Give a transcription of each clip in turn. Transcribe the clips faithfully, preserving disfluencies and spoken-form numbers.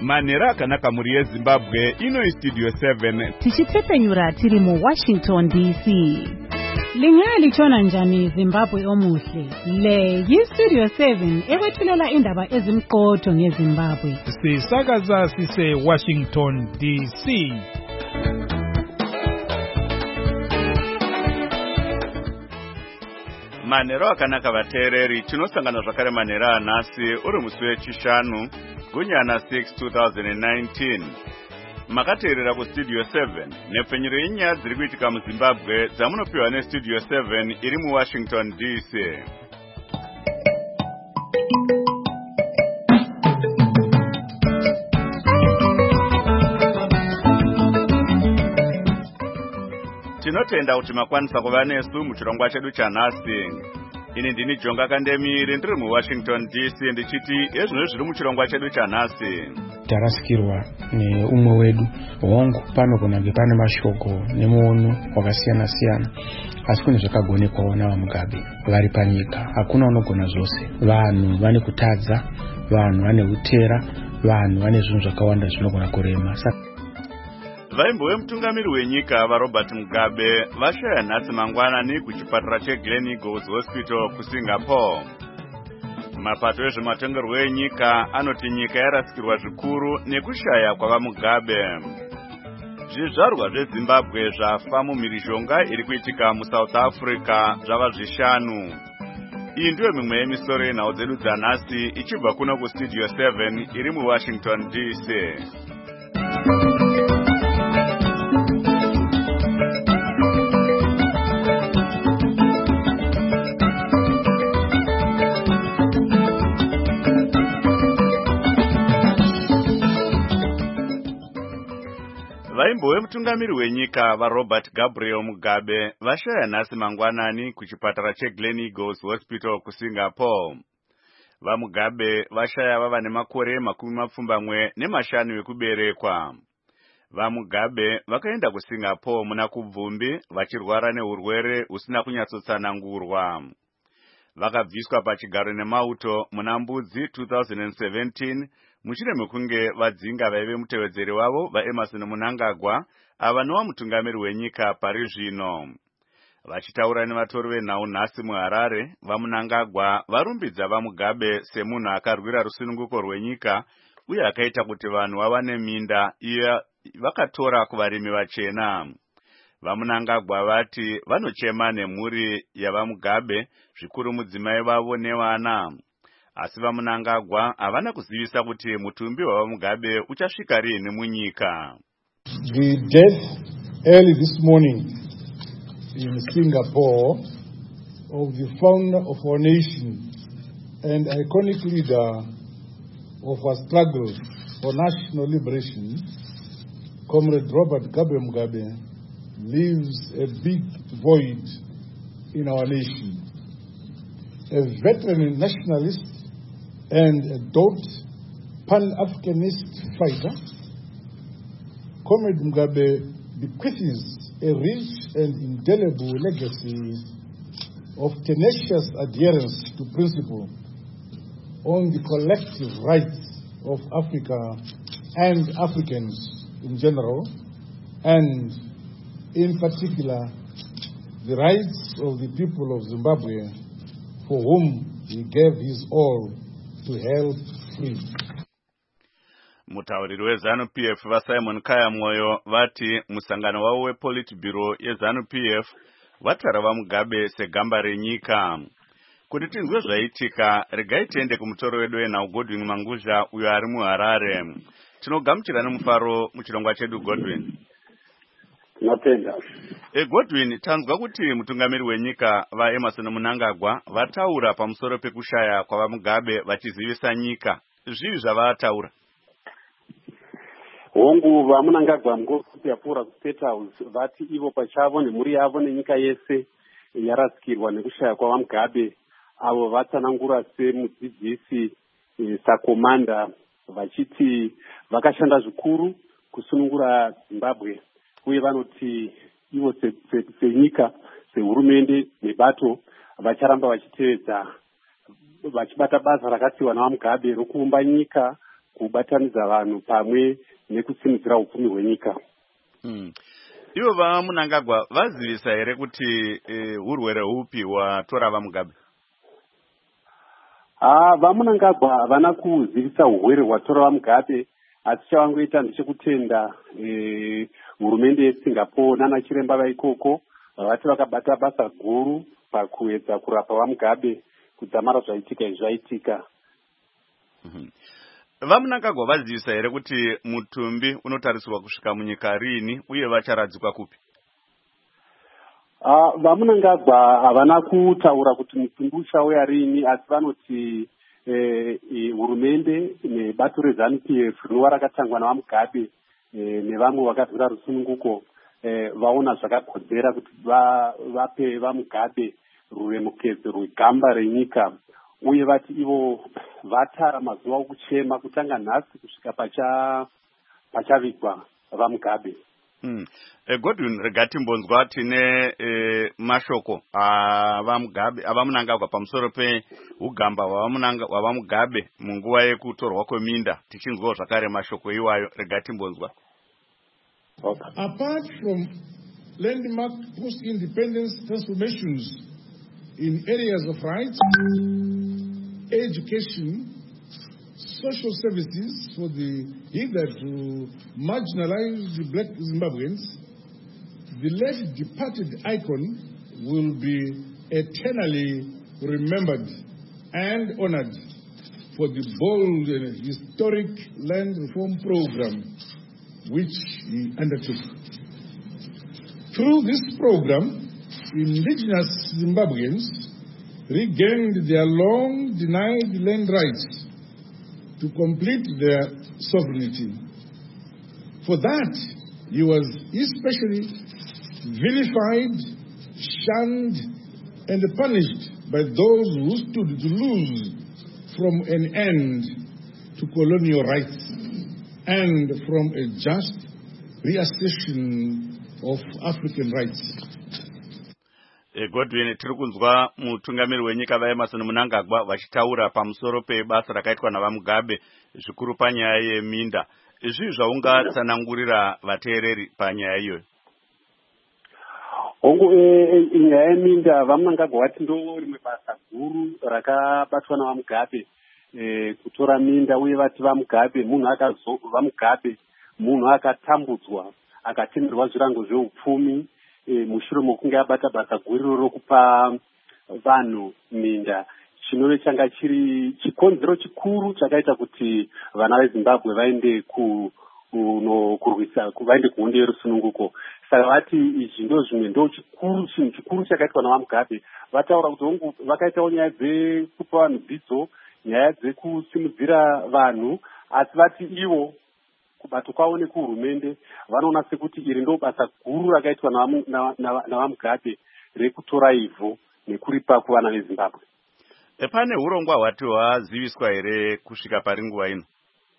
Manera akanaka muri yeZimbabwe ino Studio seven tichitsepenyura tiri mu Washington D C. Lingali chona njani Zimbabwe omuhle. Le yiStudio seven ekwethulela indaba ezimqotho ngeZimbabwe. Sisakaza sise Washington D C. Manero akanaka vateereri tinosangana zvakare manera anasi uri musi wechishanu gunyana six two thousand nineteen. Makateerera kuStudio seven nepfenyuro yenyaya dziri kuitika muZimbabwe dzamunopiwa neStudio seven iri muWashington D C. Tinotenda kuti makwanisa kuva nesu muchirongwa chedu chanhasi. Ini ndini Jonga Kandemiri ndiri muWashington D C ndichiti ezvino zviri muchirongwa chedu chanhasi. Tarasikirwa neumwe wedu hongu pano kunenge pane mashoko nemuono wakasiyana siyana, asi kune zvakagonekwawo navaMugabe vari panyika. Hakuna unogona zvose. Vanhu vane kutadza, vanhu vane utera, vanhu vane zvinhu zvakawanda zvinogona kurema. Vaimbo vemutungamiri wenyika vaRobert Mugabe vashaya nhasi mangwanani kuchipatara cheGlen Eagles Hospital kuSingapore. Mapato ezvematongerwo enyika anoti nyika yarasikirwa zvikuru nekushaya kwavaMugabe. Zvizvarwa zveZimbabwe zvafa mumhirizhonga iri kuitika muSouth Africa zvava zvishanu. Iyi ndiyo mimwe yemisoro yenhau dzedu dzanhasi ichibva kuno kuStudio seven iri muWashington D C. Vaimbo vemutungamiri wenyika vaRobert Gabriel Mugabe vashaya nhasi mangwanani kuchipatara cheGlen Eagles Hospital kuSingapore. VaMugabe vashaya vava nemakore makumi mapfumbamwe nemashanu ekuberekwa. VaMugabe vakaenda kuSingapore muna kubvumbi vachirwara neurwere husina kunyatsotsanangurwa. Vakabviswa pachigaro nemauto muna Mbudzi two thousand seventeen mushure mekunge vadzinga vaive mutevedzeri wavo vaEmerson Mnangagwa ava nowa mutungamiri wenyika pari zvino. Vachitaura nevatori venhau nhasi muHarare, vaMnangagwa varumbidza vaMugabe semunhu akarwira rusununguko rwenyika uye akaita kuti vanhu vawane minda iya vakatora kuvarimi vachena. VaMnangagwa vati vanochema nemhuri yavaMugabe zvikuru mudzimai vavo nevana. Asi vaMnangagwa havana kuzivisa kuti mutumbi wavaMugabe uchasvika rini munyika. The death early this morning in Singapore of the founder of our nation and iconic leader of our struggle for national liberation, Comrade Robert Gabriel Mugabe, leaves a big void in our nation. A veteran nationalist and a dogged Pan-Africanist fighter, Comrade Mugabe bequeaths a rich and indelible legacy of tenacious adherence to principle on the collective rights of Africa and Africans in general, and in particular the rights of the people of Zimbabwe, for whom he gave his all to help free. Mutauriri weZanu P F vaSimon Kaya Moyo vati musangano wavo wePolitburo yeZanu P F vatara vaMugabe segamba renyika. Kuti tinzwe zvaitika, regai tiende kumutoro wedu wenhau Godwin Manguzha uyo ari muHarare. Tinogamuchira nemufaro muchirongwa chedu Godwin. Tinotenda. E Godwin, tanzwa kuti mutungamiri wenyika vaEmerson Mnangagwa vataura pamusoro pekushaya kwavaMugabe vachizivisa nyika. Zvii zvavataura? Hongu vaMnangagwa mungoti yapfuura kuState House vati ivo pachavo nemhuri yavo nenyika yese yarasikirwa nekushaya kwavaMugabe avo vatsanangura semudzidzisi sakomanda vachiti vakashanda zvikuru kusunungura Zimbabwe, uye vanoti ivo senyika sehurumende nebato vacharamba vachitevedza vachibata basa rakatsiwa navaMugabe rokuumba nyika kubatanidza vanhu pamwe nekusimudzira upfumi hwenyika. Mm. Ivo vaMunangagwa vazivisa here kuti e, urwere hupi hwatora vaMugabe? Ah, vaMunangagwa havana kuzivisa urwere hwatora vaMugabe, asi chavangoita ndechekutenda e, hurumende yeSingapore nana chiremba vaikoko vati vakabata basa guru pakuedza kurapa vaMugabe kudzamara zvaitika izvaitika. Mm-hmm. VaMunangagwa vazivisa here kuti mutumbi unotarisirwa kusvika munyika rini uye vacharadzikwa kupi? Uh, VaMunangagwa havana kutaura kuti mutumbi uchauya rini, asi vanoti eh, hurumende nebato reZANU-P F rinova rakatangwa navaMugabe eh, nevamwe vakavhura rusununguko eh, vaona zvakakodzera kuti va, vape vaMugabe ruremekedzo rwegamba renyika, uye vati ivo vatara mazuva okuchema kutanga nhasi kusvika pacha pachavigwa vaMugabe. Mm. E, Godwin, regatimbonzwa tine e, mashoko avaMugabe avaMunangagwa pamusoro peugamba hwavaMugabe munguva yekutorwa kweminda, tichinzwawo zvakare mashoko iwayo. Regatimbonzwa. Okay. Apart from landmark post-independence transformations in areas of rights, education, social services for the hitherto marginalized black Zimbabweans, the late departed icon will be eternally remembered and honored for the bold and historic land reform program which he undertook. Through this program, indigenous Zimbabweans regained their long-denied land rights to complete their sovereignty. For that, he was especially vilified, shunned, and punished by those who stood to lose from an end to colonial rights and from a just reassertion of African rights. Godwin, tiri kunzwa mutungamiri wenyika vaEmmerson Mnangagwa vachitaura pamusoro pebasa rakaitwa navaMugabe zvikuru panyaya yeminda. Izvi zvaungatsanangurira vateereri panyaya iyoyo? Hongu, nyaya yeminda vaMnangagwa vati ndo rimwe basa guru rakabatwa navaMugabe, e, kutora minda, uye vati vaMugabe munhu akazo vaMugabe munhu akatambudzwa akatemerwa zvirango zveupfumi e, mushure mokunge abata basa guru rokupa vanhu minda, chinove changa chiri chikonzero chikuru chakaita kuti vana veZimbabwe vaende ku uno kurwisa vaende kuhondo yerusununguko. Saka vati izvi ndo zvimwe ndo chikuru chinhu chikuru chakaitwa navaMugabe. Vataura kuti hongu vakaitawo nyaya dzekupa vanhu dzidzo, nyaya dzekusimudzira vanhu, asi vati ivo kubato kwavo nekuhurumende vanoona sekuti iri ndo basa guru rakaitwa navaMugabe rekutora ivhu nekuripa kuvana veZimbabwe. E, pane urongwa hwati hwaziviswa here kusvika pari nguva ino?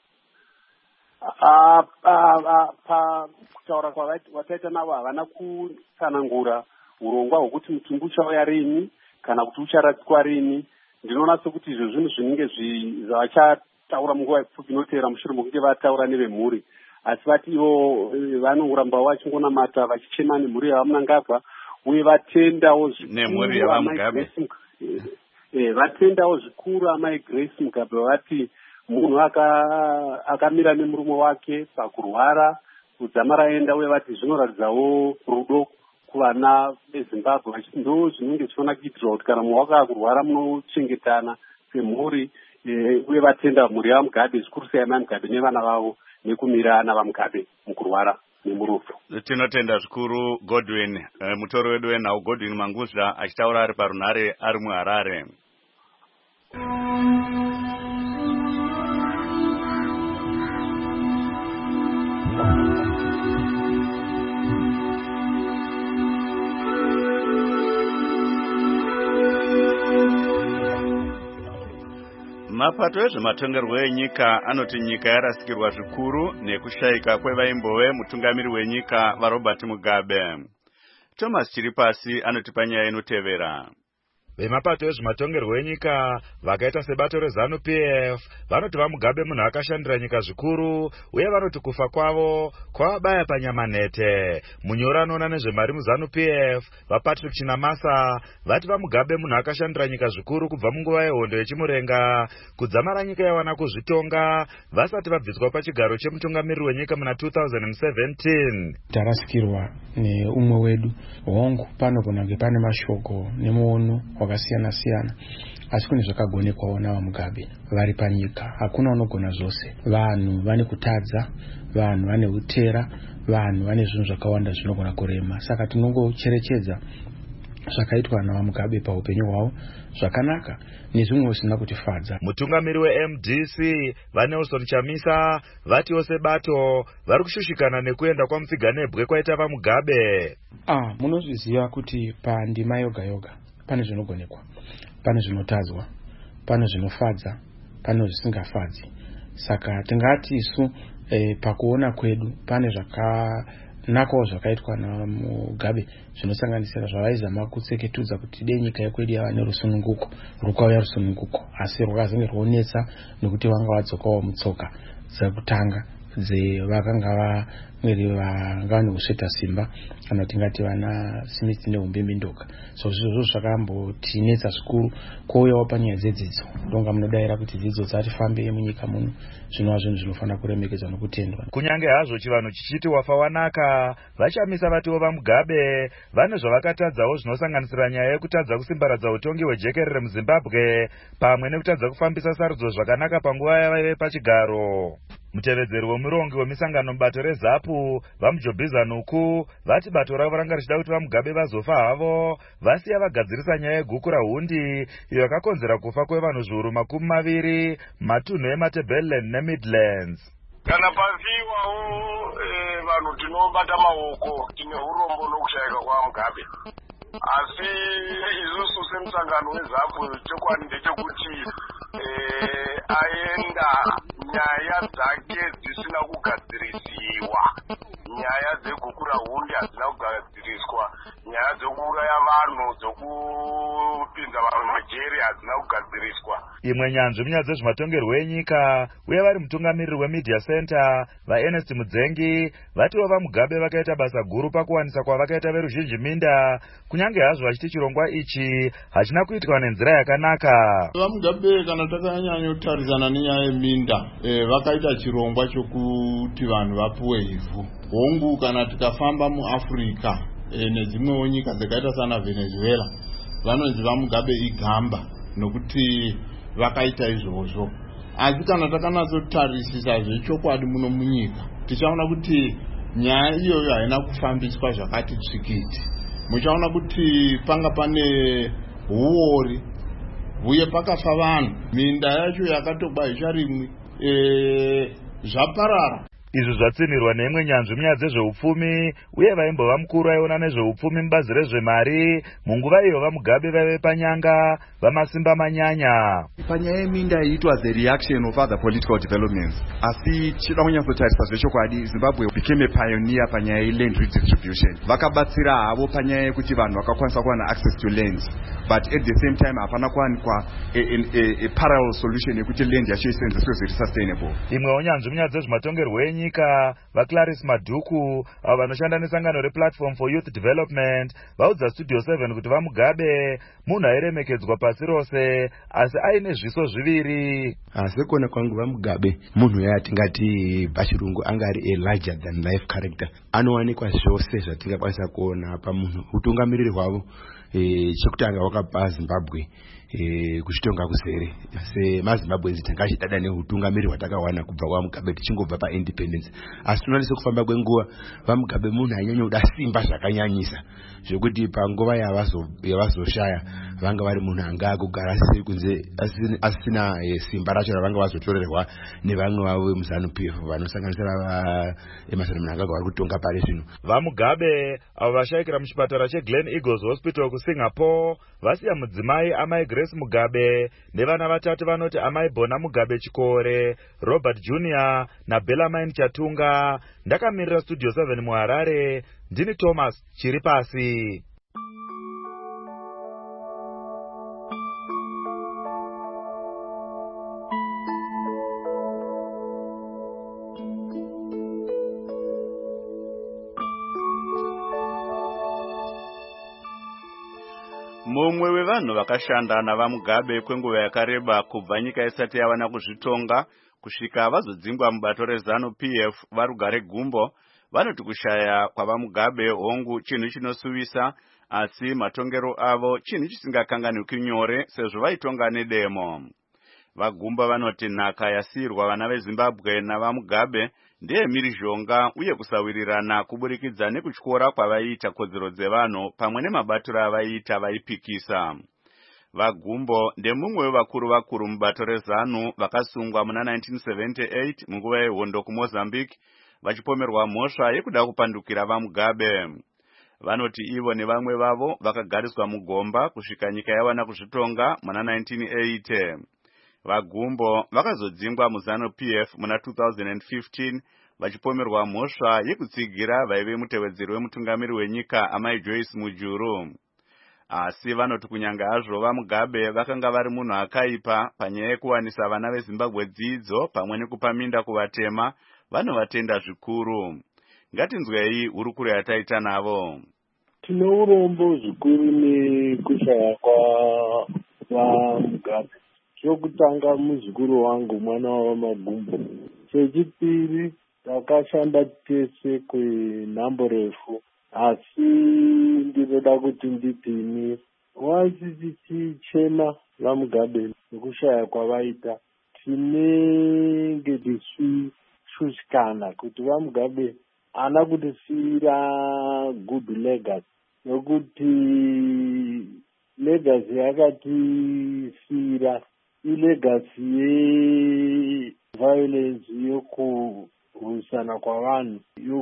Pakutaura kwavataita navo havana kutsanangura urongwa hwokuti mutumbi uchauya rini kana kuti ucharadzikwa rini. Ndinoona sekuti izvo zvinhu zvinenge zvavachataura munguva pfupi inoteera mushure mokunge vataura nevemhuri, asi vati ivo vanoramba vachingonamata vachichema nemhuri yavaMnangagwa, uye vatendawo nemhuri yavaMugabe. E, vatendawo zvikuru amai Grace Mugabe vati munhu akamira nemurume wake pakurwara kudzamara aenda, uye vati zvinoradzawo rudo kuvana veZimbabwe, vachiti ndo zvinenge zvichiona kuitirwa kuti kana munhu wako akurwara munochengetana semhuri, e, uye vatenda mhuri yavaMugabe zvikuru sei amai Mugabe nevana vavo nekumira navaMugabe mukurwara nemurufu. Tinotenda zvikuru Godwin, e, mutori wedu wenhau Godwin Mangudya achitaura ari parunhare ari muHarare. Mapato ezvematongerwo enyika anoti nyika yarasikirwa zvikuru nekushayika kwevaimbove mutungamiri wenyika vaRobert Mugabe. Thomas Chiripasi anoti panyaya inotevera. Vemapato ezvematongerwo enyika vakaita sebato rezanu P F vanoti vaMugabe munhu akashandira nyika zvikuru uye vanoti kufa kwavo kwavabaya panyama nete. Munyori anoona nezvemari muzanu P F vaPatrick Chinamasa vati vaMugabe munhu akashandira nyika zvikuru kubva munguva yehondo yechimurenga kudzamara nyika yawana kuzvitonga vasati vabviswa pachigaro chemutungamiriri wenyika muna two thousand seventeen. Tarasikirwa neumwe wedu hongu pano kunange pane mashoko nemuono wakasiyana siyana, asi kune zvakagonekwawo navaMugabe vari panyika. Hakuna unogona zvose. Vanhu vane kutadza, vanhu vane utera, vanhu vane zvinhu zvakawanda zvinogona kurema. Saka tinongocherechedza zvakaitwa navaMugabe paupenyu hwavo zvakanaka nezvimwe zvisina kutifadza. Mutungamiri weM D C vaNelson Chamisa vatiwo sebato vari kushushikana nekuenda kwaMupfiganebwe kwaita vaMugabe. Ah, munozviziva kuti pandima yoga yoga pane zvinogonekwa, pane zvinotadzwa, pane zvinofadza, pane zvisingafadzi. Saka tingati isu eh, pakuona kwedu pane zvakanakawo zvakaitwa naMugabe zvinosanganisira zvavaizama kutseketudza kuti dei nyika yekwedu yava nerusununguko, rukauya rusununguko, asi rwakazenge rwonetsa nekuti vanga vadzokawo mutsoka dzekutanga dzevakanga vamweri vanga nekusveta simba kana tingati vana Smith neUmbimbi-Ndoka. So zvizvo zvakambotinetsa zvikuru kwouyawo panyaya dzedzidzo. Ndonga munodaira kuti dzidzo dzatifambe munyika muno zvinova zvinhu zvinofanira kuremekedzwa nokutendwa. Kunyange hazvo chivanhu chichiti wafa wanaka, vaChamisa vatiwo vaMugabe vane zvavakatadzawo zvinosanganisira nyaya yekutadza kusimbaradza utongi hwejekerere muZimbabwe pamwe nekutadza kufambisa sarudzo zvakanaka panguva yavaive pachigaro. Mutevedzeri wemurongi wemisangano mubato reZAPU vaMujobhiza Nuku vati bato ravo ranga richida kuti vaMugabe vazofa havo vasiya vagadzirisa nyaya yeguku rahundi iyo yakakonzera kufa kwevanhu zviuru makumi maviri matunhu eMatabeleland neMidlands. Kana pafiwawo eh, vanhu tinobata maoko tine urombo nokushayika kwaMugabe. Asi isusu semusangano weZAPU chokwadi ndechekuti eh, aenda nyaya dzake dzisina kugadzirisiwa, nyaya dzeguku rahundi hadzina kugadziriswa, nyaya dzokuuraya vanhu, dzokupinza vanhu majeri hadzina kugadziriswa. Imwe nyanzvi munyaya dzezvematongerwo enyika uye vari mutungamiriri weMedia Center vaErnest Mudzengi vatiwo vaMugabe vakaita basa guru pakuwanisa kwavakaita veruzhinji minda, kunyange hazvo vachiti chirongwa ichi hachina kuitwa nenzira yakanaka. VaMugabe kana takanyanya kutarisana nenyaya yeminda e, vakaita chirongwa chokuti vanhu vapuwe ivhu. Hongu kana tikafamba muAfrica e, nedzimwewo nyika dzakaita sana Venezuela vanonzi vaMugabe igamba nokuti vakaita izvozvo. Asi kana takanatsotarisisa zvechokwadi muno munyika tichaona kuti nyaya iyoyo haina kufambiswa zvakati tsvikiti. Muchaona kuti panga pane huori uye pakafa vanhu, minda yacho yakatogwa icharimwe e, zvaparara. Izvi zvatsinirwa neimwe nyanzvi munyaya dzezveupfumi uye vaimbova mukuru aiona nezveupfumi mubazi rezvemari munguva iyo vaMugabe vaive panyanga vamasimba manyanya. Panyaya yeminda it was a reaction of other political developments. Asi chida kunyatsotarisa zvechokwadi Zimbabwe became a pioneer panyaya yeland redistribution. Vakabatsira havo panyaya yekuti vanhu vakakwanisa kuwana access to land, but at the same time hapana kuwanikwa a, a, a parallel solution yekuti land yacho isenzeswe zviri sustainable. Imwewo nyanzvi munyaya dzezvematongerwo enyika vaClarice Madhuku avo vanoshanda nesangano rePlatform for Youth Development vaudza Studio seven kuti vaMugabe munhu airemekedzwa pasi rose asi aine zviso zviviri. Asi kuona kwangu vaMugabe munhu yatingati pachirungu angari a larger than life character. Anowanikwa zvose zvatingakwanisa kuona pamunhu. Utungamiriri hwavo e, chekutanga wakapa Zimbabwe e, kuchitonga kuzere. Se maZimbabwe tangachidada neutungamiriri hwatakawana kubva kwaMugabe tichingobva paindependence. Asi tunalise kufamba kwenguva vaMugabe munhu ainyanyoda simba zvakanyanyisa zvekuti panguva yavazoshaya vanga vari munhu anga kugara sei kunze asina simba racho ravanga vazotorerwa nevamwe vavo vemuZANU P F vanosanganisira Emerson Mnangagwa vari kutonga pari zvino. VaMugabe avo vashayikira muchipatara cheGlen Eagles Hospital kuSingapore vasiya mudzimai amai Grace Mugabe nevana vatatu vanoti amai Bona Mugabe Chikore, Robert Junior naBellarmine Chatunga. Ndakamirira Studio seven muHarare, ndini Thomas Chiripasi. Mumwe wevanhu vakashanda navaMugabe kwenguva yakareba kubva nyika isati yawana kuzvitonga kusvika vazodzingwa mubato reZanu P F varugare gumbo, vanoti kushaya kwavaMugabe hongu chinhu chinosuvisa, asi matongero avo chinhu chisingakanganwiki nyore sezvo vaitonga nedemo. Vagumbo vanoti nhaka yasiyirwa vana veZimbabwe navaMugabe ndeye mhirizhonga uye kusawirirana kuburikidza nekutyora kwavaiita kodzero dzevanhu pamwe nemabatiro avaiita vaipikisa. Vagumbo ndemumwe wevakuru vakuru mubato reZanu vakasungwa muna nineteen seventy-eight munguva yehondo kuMozambique vachipomerwa mhosva yekuda kupandukira vaMugabe. Vanoti ivo nevamwe vavo vakagariswa mugomba kusvika nyika yawana kuzvitonga muna nineteen eighty. Vagumbo vakazodzingwa muZanu P F muna two thousand fifteen vachipomerwa mhosva yekutsigira vaive mutevedzeri wemutungamiri wenyika Amai Joyce Mujuru. Asi vanoti kunyange hazvo vaMugabe vakanga vari munhu akaipa panyaya yekuwanisa vana veZimbabwe dzidzo pamwe nekupa minda kuvatema, vanovatenda zvikuru. Ngatinzwei hurukuro yataita navo. Tine urombo zvikuru nekushaya kwa vaMugabe. Chokutanga muzukuru wangu mwana wavaMagumbo. Chechipiri takashanda tese kwenhambo refu, asi ndinoda kuti nditini wasi tichichema vaMugabe nekushaya kwavaita, tinenge tichishushikana kuti vaMugabe ana kutisiyira good legacy, nokuti legacy yakatisiyira ilegacy yeviolence yokurwisana kwavanhu,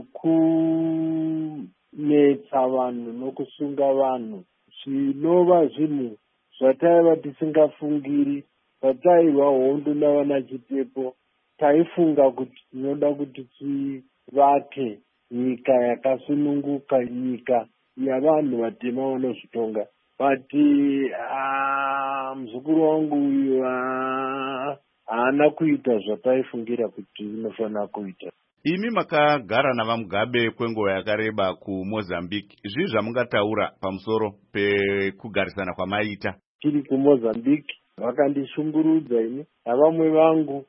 yokunetsa vanhu nokusunga vanhu, zvinova zvinhu zvataiva tisingafungiri. Patairwa hondo navana Chitepo taifunga kuti tinoda kuti tivake nyika yakasununguka, nyika yavanhu vatema vanozvitonga. But uh, mzukuru wangu uyu haana kuita zvataifungira kuti inofanira kuita. Imi makagara navaMugabe kwenguva yakareba kuMozambique. Zvii zvamungataura pamusoro pekugarisana kwamaita? Tiri kuMozambique vakandishungurudza ini navamwe vangu,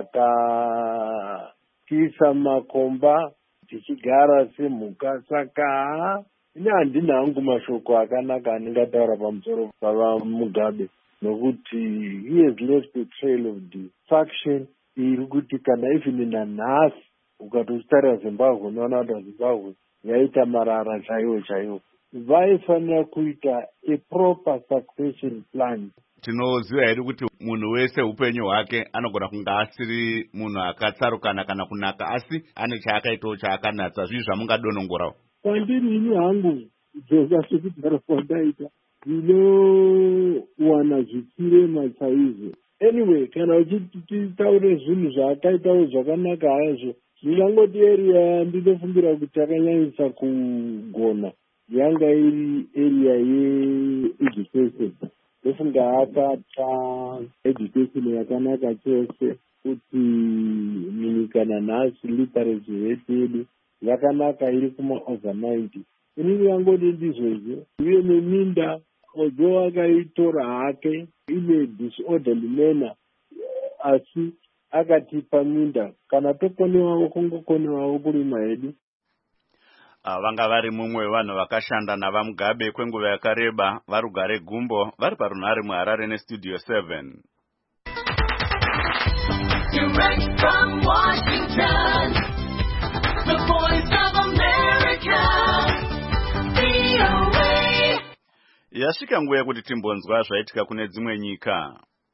vakatiisa makomba tichigara semhuka. Saka ine handina hangu mashoko akanaka aningataura pamusoro pavaMugabe, nokuti he has left a trail of destruction iri kuti kana even nanhasi ukatotarira Zimbabwe unoona kuti Zimbabwe yaita marara chaiwo chaiwo. Vaifanira kuita a proper succession plan. Tinoziva hedu kuti munhu wese upenyu hwake anogona kunga asiri munhu akatsarukana kana kunaka, asi ane chaakaitawo chaakanatsa. Zvii zvamungadonongorawo? Kwandiri ini hangu dzoga sekudaro kwandaita ndinowana zvichirema chaizvo. Anyway, kana uchitaure zvinhu zvaakaitawo zvakanaka hazvo, ndingangoti area ndinofungira kuti akanyanyisa kugona yanga iri area ye-education. Ndofunga akata education yakanaka chose, kuti munyika nanhasi literacy rate yedu yakanaka iri kuma-over ninety. Inini yangoti ndizvozvo, uye neminda odzo akaitora hake ine disorderly manner, asi akatipa minda. Kana tokonewawo kungokonewawo kurima hedu. Vanga vari mumwe wevanhu vakashanda navaMugabe kwenguva yakareba varugare gumbo, vari parunhare muHarare neStudio seven. Direct from Washington, the voice of America, V O A. Yasvika nguva yekuti timbonzwa zvaitika kune dzimwe nyika.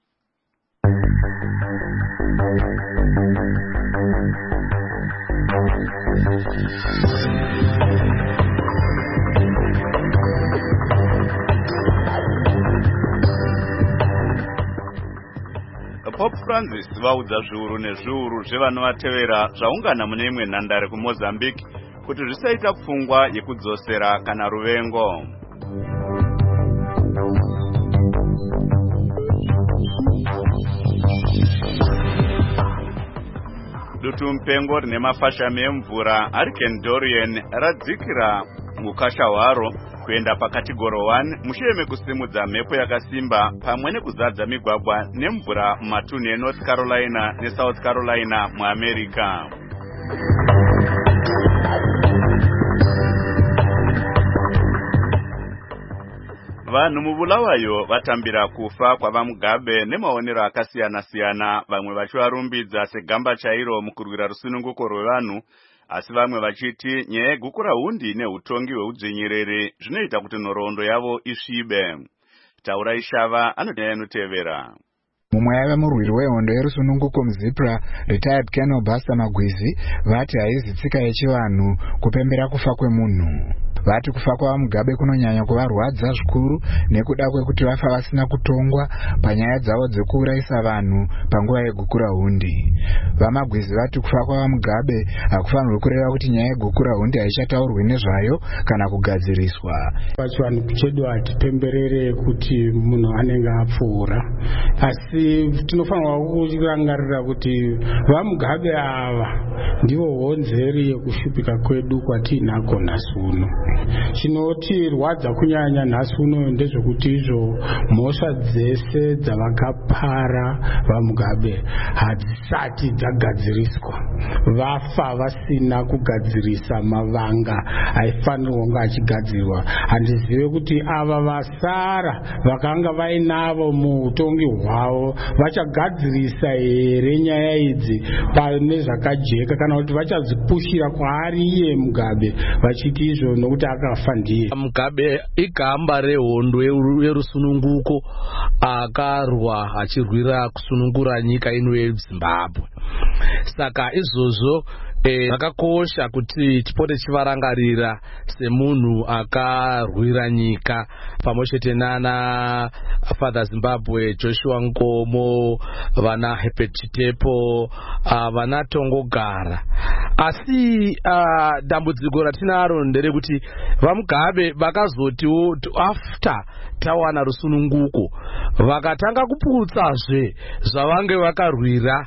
Pope Francis vaudza zviuru nezviuru zvevanovatevera zvaungana mune imwe nhandare kuMozambique kuti zvisaita pfungwa yekudzosera kana ruvengo. Dutu mupengo rine mafashami emvura Hurricane Dorian radzikira mukasha hwaro kuenda pakategori one mushure mekusimudza mhepo yakasimba pamwe nekuzadza migwagwa nemvura mumatunhu eNorth Carolina neSouth Carolina muAmerica. Vanhu mubulawayo vatambira kufa kwavaMugabe nemaonero akasiyana-siyana, vamwe vachivarumbidza segamba chairo mukurwira rusununguko rwevanhu, asi vamwe vachiti nyaya yegukura hundi neutongi hweudzvinyiriri zvinoita kuti nhoroondo yavo isvibe. Taura Ishava anonyaya inotevera. Mumwe yava murwiri wehondo yerusununguko muZipra, retired Colonel Buster Magwizi, vati haizi tsika yechivanhu kupembera kufa kwemunhu. Vati kufa kwavaMugabe kunonyanya kuvarwadza zvikuru nekuda kwekuti vafa vasina kutongwa panyaya dzavo dzekuurayisa vanhu panguva yegukura hundi. VaMagwizi vati kufa kwavaMugabe hakufanirwi kureva kuti nyaya yegukura hundi haichataurwi nezvayo kana kugadziriswa. Pachivanhu chedu hatipemberere kuti munhu anenge apfuura, asi tinofanirwa kurangarira kuti vaMugabe ava ndivo honzeri yekushupika kwedu kwatinako nhasi uno. Chinotirwadza kunyanya nhasi uno ndezvekuti izvo mhosva dzese dzavakapara vaMugabe hadzisati dzagadziriswa. Vafa vasina kugadzirisa mavanga aifanirwa kunge achigadzirwa. Handizive kuti ava vasara vakanga vainavo muutongi hwavo vachagadzirisa here nyaya idzi pane zvakajeka kana kuti vachadzipushira kwaari iye Mugabe vachiti izvo nokuti akafa ndiye. Mugabe igamba rehondo yerusununguko akarwa achirwira kusunungura nyika ino yeZimbabwe. Saka izvozvo zvakakosha kuti tipote chivarangarira semunhu akarwira nyika pamwe chete nana Father Zimbabwe Joshua Nkomo, vana Herbert Chitepo, vana Tongogara. Asi uh, dambudziko ratinaro nderekuti vaMugabe vakazotiwo after tawana rusununguko vakatanga kuputsazve zvavange vakarwira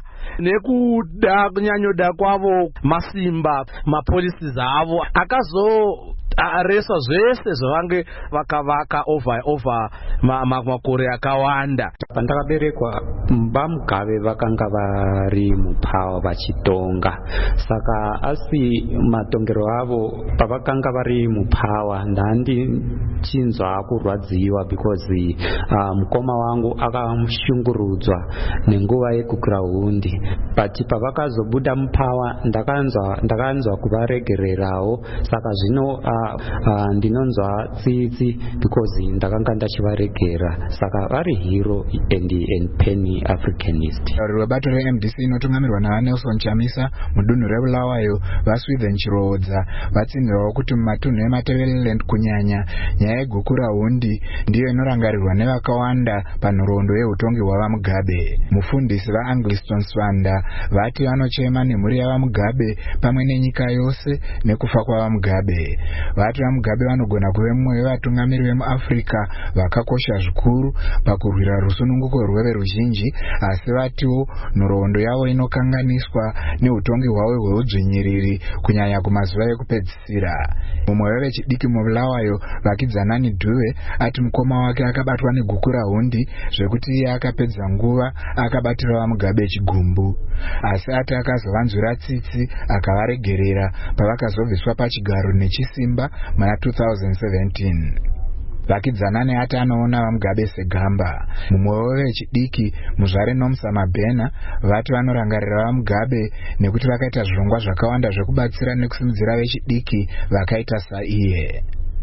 nekuda kunyanyoda kwavo masimba mapolisi avo akazo areswa zvese zvavange vakavaka over over makore akawanda. Pandakaberekwa vaMugabe vakanga vari mupawa vachitonga, saka asi matongero avo pavakanga vari mupawa ndandichinzwa kurwadziwa because uh, mukoma wangu akamushungurudzwa nenguva yegukura hundi, but pavakazobuda mupawa ndakanzwa ndakanzwa kuvaregererawo, saka zvino uh, uh, ndinonzwa tsitsi because ndakanga ndachivaregera, saka vari hero and, and penny Africanist. Rubato re-M D C inotungamirwa naNelson Chamisa mudunhu reBulawayo vaSwithen Chirodza vatsinzirawo kuti mumatunhu eMatabeleland kunyanya nyaya yegukura hundi ndiyo inorangarirwa nevakawanda panhoroondo yeutongi hwavaMugabe. Mufundisi vaAngliston Swanda vati vanochema nemhuri yavaMugabe pamwe nenyika yose nekufa kwavaMugabe. Vati vaMugabe vanogona kuve mumwe wevatungamiri vemuAfrica vakakosha zvikuru pakurwira rusununguko rweveruzhinji, asi vatiwo nhoroondo yavo inokanganiswa neutongi hwavo hweudzvinyiriri kunyanya kumazuva ekupedzisira. Mumwe wevechidiki muBulawayo vakidzanani Dhuve ati mukoma wake akabatwa negukura hundi zvekuti iye akapedza nguva akabatira vaMugabe chigumbu, asi ati akazovanzwira tsitsi akavaregerera pavakazobviswa pachigaro nechisimba muna two thousand seventeen. Vakidzanani ati anoona vaMugabe segamba. Mumwe wevechidiki muzvare Nomsa Mabhena vati vanorangarira vaMugabe nekuti vakaita zvirongwa zvakawanda zvekubatsira nekusimudzira vechidiki vakaita saiye.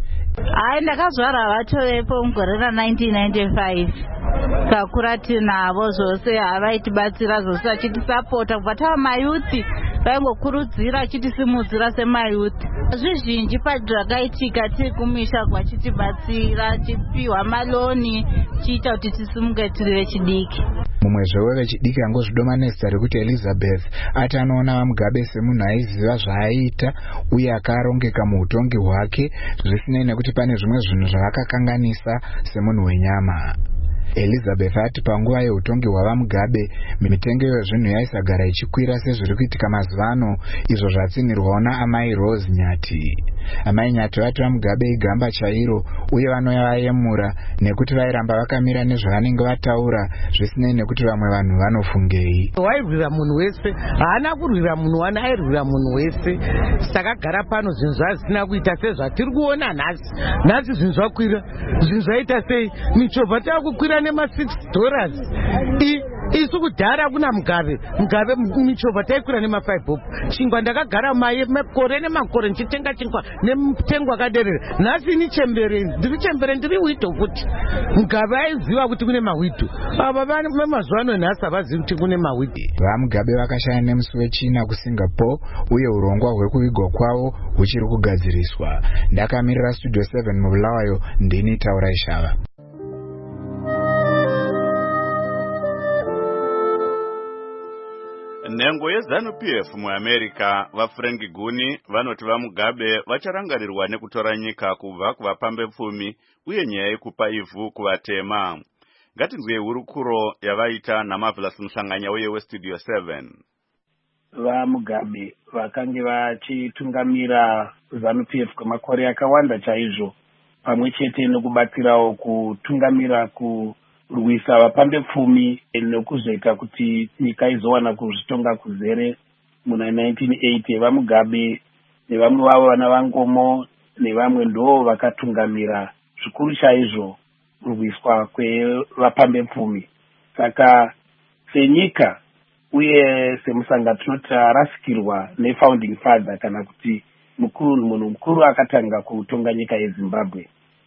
Hai, ndakazvara vatovepo mugore ra-nineteen ninety-five. Takura tinavo zvose, havaitibatsira zvose vachitisapota kubva tava mayuthi, vaingokurudzira achitisimudzira semayuthi. Zvizhinji pazvakaitika tiri kumisha vachitibatsira, achipiwa maloni, chiita kuti tisimuke tiri vechidiki. Mumwe zvewe vechidiki angozvidomanesa rekuti Elizabeth ati anoona vaMugabe semunhu aiziva zvaaita uye akarongeka muutongi hwake zvisinei nekuti pane zvimwe zvinhu zvavakakanganisa semunhu wenyama. Elizabeth ati panguva yeutongi hwavaMugabe mitengo yezvinhu yaisagara ichikwira sezviri kuitika mazuva ano, izvo zvatsinirwawo naamai Rose Nyati. amainyato vati vamugabe igamba chairo uye vanoyayemura nekuti vairamba vakamira nezvavanenge vataura zvisinei nekuti vamwe vanhu vanofungei. Wairwira munhu wese haana kurwira munhu wani, airwira munhu wese. Takagara pano zvinhu zvazisina kuita sezvatiri kuona nhasi. Nhasi zvinhu zvakwira, zvinhu zvaita sei? Michovha takukwira nema six dollars. Isu kudhara kuna Mugabe, Mugabe michovha taikwira nema five bob. Chingwa ndakagara makore nemakore ndichitenga chingwa nemutengo wakaderera. Nhasi ni chembere, ndiri chembere ndiri wito kuti Mugabe aiziva kuti kune mahwito. Aba vamazuva ano nhasi havazivi kuti kune mahwito. VaMugabe vakashaya nemusi wechina kuSingapore uye urongwa hwekuvigwa kwavo huchiri kugadziriswa. Ndakamirira Studio seven mubulawayo, ndini Taurai Shava. Nhengo yeZanu-P F muAmerica vaFrank Guni vanoti vaMugabe vacharangarirwa nekutora nyika kubva kuvapambepfumi uye nyaya yekupa ivhu kuvatema. Ngatinzwe hurukuro yavaita naMarvelous Muhlanganya uye weStudio seven. VaMugabe vakange vachitungamira ZANU-P F kwemakore akawanda chaizvo, pamwe chete nokubatsirawo kutungamira ku kurwisa vapambepfumi nekuzoita kuti nyika izowana kuzvitonga kuzere muna nineteen eighty. VaMugabe nevamwe vavo vana vangomo nevamwe ndo vakatungamira zvikuru chaizvo kurwiswa kwevapambepfumi. Saka senyika uye semusanga tinoti tarasikirwa nefounding father kana kuti mukuru munhu mukuru akatanga kutonga nyika yeZimbabwe.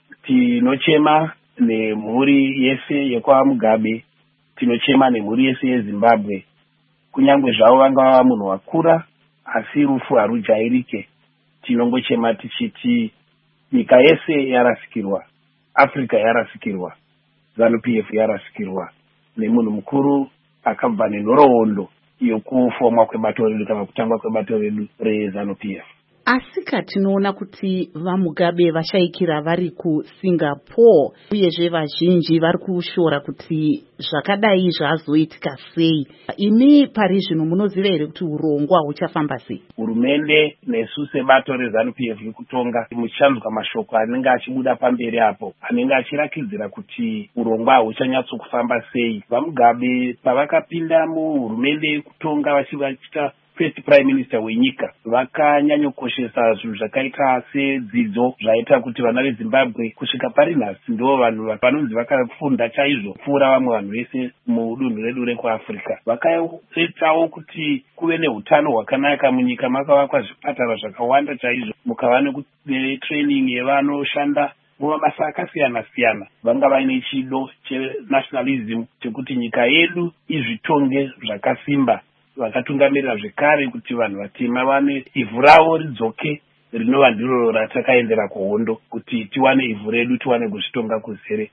Tinochema nemhuri yese yekwaMugabe, tinochema nemhuri yese yeZimbabwe. Kunyangwe zvavo vanga munhu wakura asi rufu harujairike. Tinongochema tichiti nyika yese yarasikirwa, Africa yarasikirwa, ZANU-P F yarasikirwa nemunhu mukuru akabva nenhoroondo yokufomwa kwebato redu kana kutangwa kwebato redu reZANU-P F. Asika tinoona kuti vaMugabe vashaikira vari kuSingapore uyezve vazhinji vari kushora kuti zvakadai zvazoitika sei. Imi pari zvino munoziva here kuti urongwa huchafamba sei? Hurumende nesu sebato reZANU-P F kutonga muchanzwa mashoko anenge achibuda pamberi apo anenge achirakidzira kuti urongwa huchanyatsokufamba sei. VaMugabe pavakapinda muhurumende kutonga vachita first prime minister wenyika vakanyanyokoshesa zvinhu zvakaita sedzidzo zvaita kuti vana veZimbabwe kusvika pari nhasi ndo vanhu vanonzi vakafunda chaizvo kupfuura vamwe vanhu vese mudunhu redu rekuAfrica. Vakaitawo kuti kuve neutano hwakanaka munyika, makavakwa zvipatara zvakawanda chaizvo, mukava netraining yevanoshanda mumabasa akasiyana siyana. Vanga vaine chido chenationalism chekuti nyika yedu izvitonge zvakasimba. Vakatungamirira zvekare kuti vanhu vatema vane ivhu ravo ridzoke rinova ndiro ratakaendera kuhondo kuti tiwane ivhu redu tiwane kuzvitonga kuzere.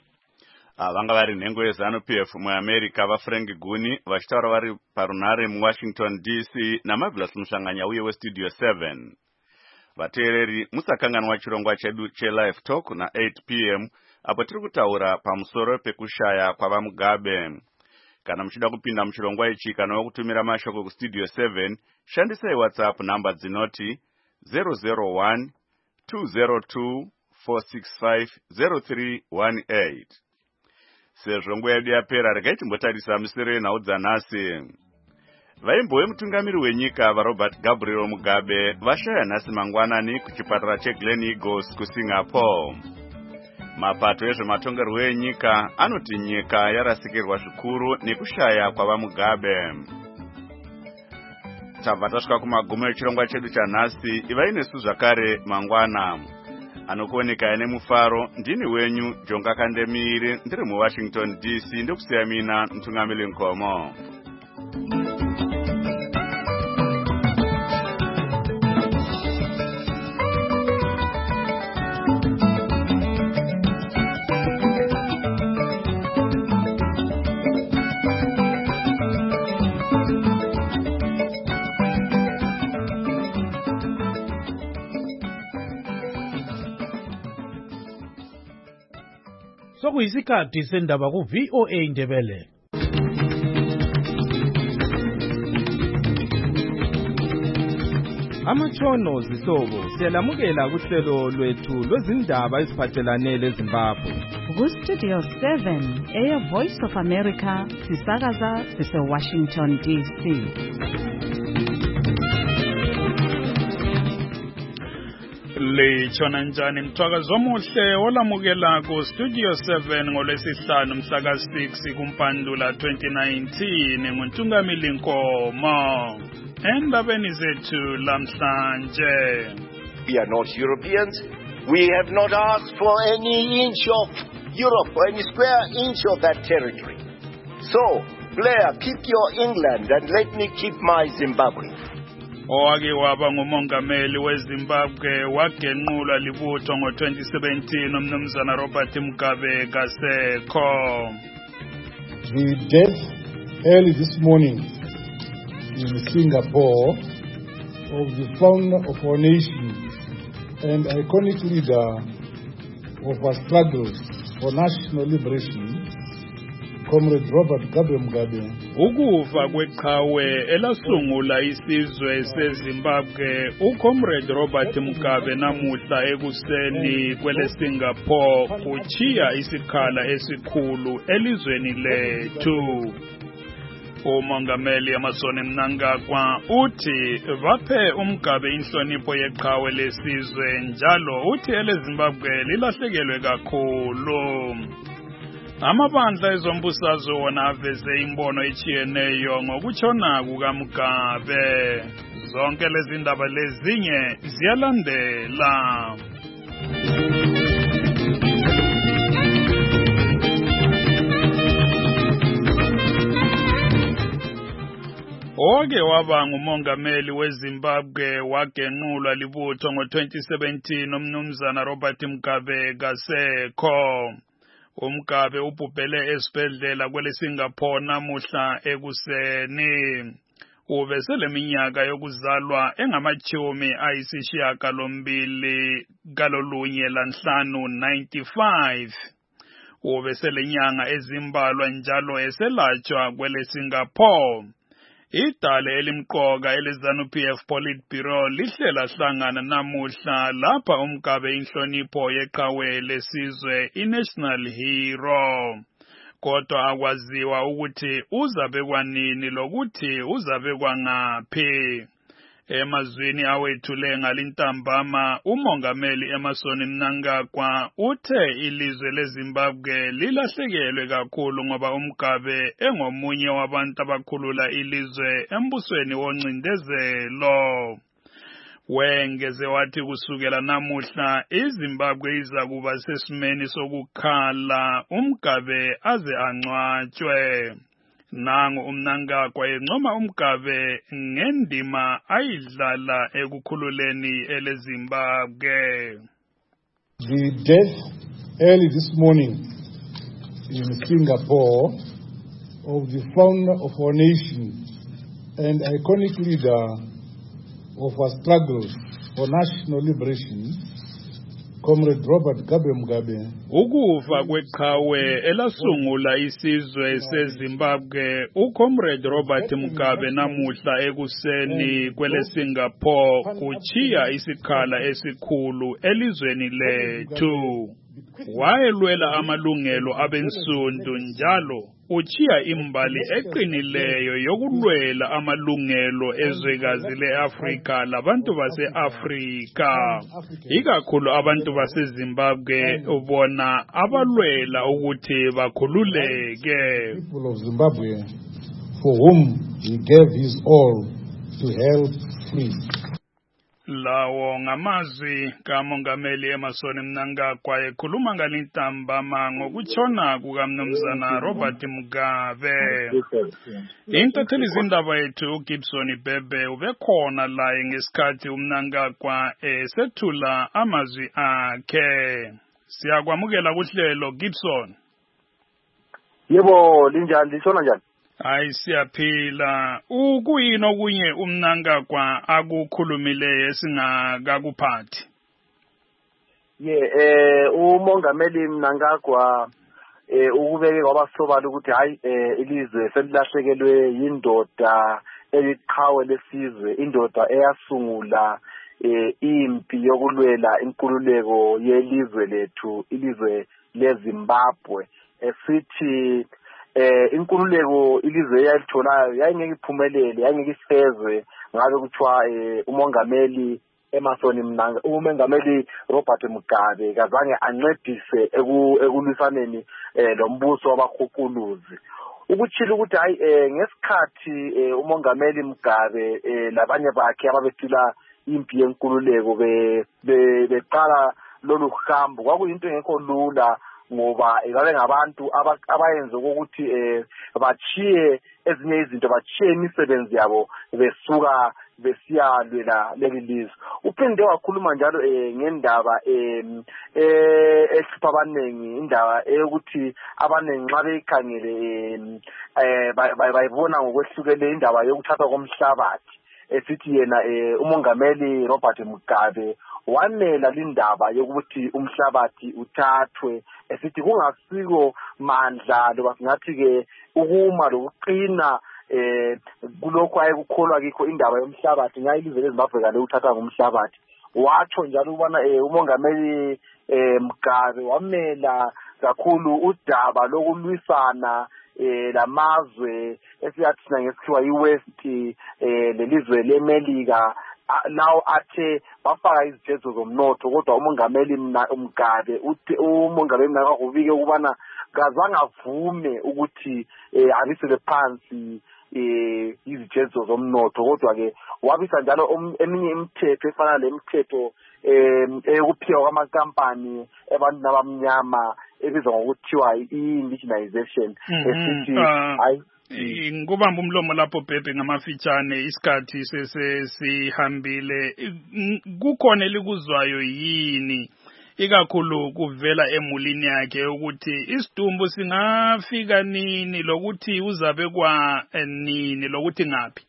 Vanga vari nhengo yeZANU-P F muAmerica vaFrank Guni vachitaura vari parunare muWashington D C naMarvelous Muhlanganya uye weStudio seven. Vateereri musakanganwa chirongwa chedu cheLive Talk na eight p m apo tiri kutaura pamusoro pekushaya kwavaMugabe. Kana muchida kupinda muchirongwa ichi kana wokutumira mashoko kuStudio seven, shandisai WhatsApp namba dzinoti zero zero one two zero two four six five zero three one eight. Sezvo nguva yedu yapera, regai timbotarisa misere nhau dzanhasi. Vaimbowe mutungamiri wenyika vaRobert Gabriel Mugabe vashaya nhasi mangwanani kuchipatara cheGlen Eagles kuSingapore. Mapato ezvematongerwo enyika anoti nyika yarasikirwa zvikuru nekushaya kwavaMugabe. Tabva tasvika kumagumo echirongwa chedu chanhasi. Ivai nesu zvakare mangwana. Anokuoneka nemufaro ndini wenyu Jonga Kandemiri, ndiri muWashington D C, ndokusiya mina Mtungamiri Nkomo. Sokuyisikhathi sendaba ku-V O A Ndebele. Amatshono zihlobo siyalamukela kuhlelo lwethu lwezindaba eziphathelane leZimbabwe. Ku Studio seven eya Voice of America sisakaza sise Washington D C. Lechona njani mthwakazo omuhle olamukela ku Studio seven ngolwesihlanu mhla ka six kuMpandula twenty nineteen nguNtungamili Nkomo. Endabeni zethu lamhlanje. We are not Europeans. We have not asked for any inch of Europe or any square inch of that territory. So, Blair, keep your England and let me keep my Zimbabwe. Owake waba ngumongameli weZimbabwe wagenqula libutho ngo twenty seventeen umnumzana Robert Mugabe kasekho. The death early this morning in Singapore of the founder of our nation and iconic leader of our struggle for national liberation, Comrade Robert Gabriel Mugabe. Ukufa kweqhawe elasungula isizwe seZimbabwe uComrade Robert Mugabe namuhla ekuseni kwele Singapore kuchiya isikhala esikhulu elizweni lethu. Umongameli Emmerson Mnangagwa uthi vaphe uMugabe inhlonipho yeqhawe lesizwe njalo uthi eleZimbabwe lilahlekelwe kakhulu. Amabandla ezombusazwe wona aveze imbono echiyeneyo ngokutshona kukaMugabe. Zonke lezi ndaba lezinye ziyalandela. Oke waba ngumongameli weZimbabwe wagenqulwa libutho ngo twenty seventeen umnumzana Robert Mugabe kasekho. uMugabe ubhubhele esibhedlela kwele Singapore namuhla ekuseni. Ubesele minyaka yokuzalwa engamachumi ayisishiyagalombili galolunye lanhlanu ninety-five. Ubesele nyanga ezimbalwa njalo eselatshwa kwele Singapore. Idale elimqoka eleZANU-P F Politburo lihlela hlangana namuhla lapha uMugabe inhlonipho yeqhawe lesizwe iNational Hero. Kodwa akwaziwa ukuthi uzabekwa nini lokuthi uzabekwa ngaphi. Emazwini awethule ngalintambama umongameli Emmerson Mnangagwa uthe ilizwe leZimbabwe lilahlekelwe kakhulu ngoba uMugabe engomunye wabantu abakhulula ilizwe embusweni woncindezelo. Wengeze wathi kusukela namuhla iZimbabwe iza kuba sesimeni sokukhala uMugabe aze angcwatshwe. Nangu uMnangagwa encoma uMugabe ngendima ayidlala ekukhululeni eleZimbabwe. The death early this morning in Singapore of the founder of our nation and iconic leader of our struggle for national liberation, Comrade Robert Gabriel Mugabe. Ukufa kweqhawe elasungula isizwe seZimbabwe uComrade Robert Mugabe namuhla ekuseni kwele Singapore kuchiya isikhala esikhulu elizweni lethu. Wayelwela amalungelo abensundu njalo uchiya imbali eqinileyo yokulwela amalungelo ezwekazi leAfrika labantu base-Afrika. Ikakhulu abantu baseZimbabwe ubona abalwela ukuthi bakhululeke. People of Zimbabwe for whom he gave his all to help free. Lawo ngamazwi kamongameli Emmerson Mnangagwa ekhuluma ngalintambama ngokutshona kukamnumzana Robert Mugabe. Intatheli zindaba yethu uGibson Bebe ubekhona la ngesikhathi uMnangagwa esethula amazwi akhe. Siyakwamukela kuhlelo Gibson. Yebo, linjani litshona njani? Hayi siyaphila. Ukuyini okunye uMnangagwa akukhulumileyo esingakakuphathi? Ye eh umongameli Mnangagwa eh ukubeke kwabasobala ukuthi hayi ilizwe selilahlekelwe yindoda eliqhawe lesizwe indoda eyasungula eh impi yokulwela inkululeko yelizwe lethu ilizwe leZimbabwe esithi eh inkululeko ilizwe yalitholayo yayingeke iphumelele yayingeke ifezwe ngabe kuthiwa eh umongameli Emerson Mnanga umongameli Robert Mugabe kazange ancedise ekulwisaneni eh lombuso wabakhukhuluzi ukuchila ukuthi hayi eh ngesikhathi eh, umongameli Mugabe eh, labanye bakhe ababethula impi yenkululeko be beqala lolu hambo kwakuyinto engekho lula ngoba babe ngabantu abayenze ukuthi eh bachiye ezinye izinto bachiye imisebenzi yabo besuka besiyalwela leli lizwe uphinde wakhuluma njalo eh ngendaba eh ehlupha abanengi indaba eyokuthi abanengi nxa beyikhangele eh bayibona ngokwehlukene indaba yokuthathwa komhlabathi esithi yena eh umongameli Robert Mugabe wanela lindaba yokuthi umhlabathi uthathwe esithi kungasiko mandla loba singathi ke ukuma lokuqina eh kulokho ayekukholwa kikho indaba yomhlabathi ngayilizwe leZimbabwe kale uthatha ngomhlabathi watsho njalo ubona eh umongameli eh Mugabe wamela kakhulu udaba lokulwisana eh lamazwe esiyathi sina ngesikhiwa iWest eh lelizwe leMelika lawo athe bafaka izijezo zomnotho kodwa umongameli Mugabe uthi umongameli mina akubike ukubana kazange avume ukuthi eh abisele phansi eh izijezo zomnotho kodwa ke wabisa njalo eminye imithetho efana lemithetho eh eyokuphiwa kwamankampani abantu abamnyama ebizwa ngokuthiwa i-indigenization esithi hayi ngubamba umlomo lapho bhebhe ngamafitshane isikhathi sesihambile kukhona elikuzwayo yini ikakhulu kuvela emulini yakhe ukuthi isidumbu singafika nini lokuthi uzabe kwa nini lokuthi ngapi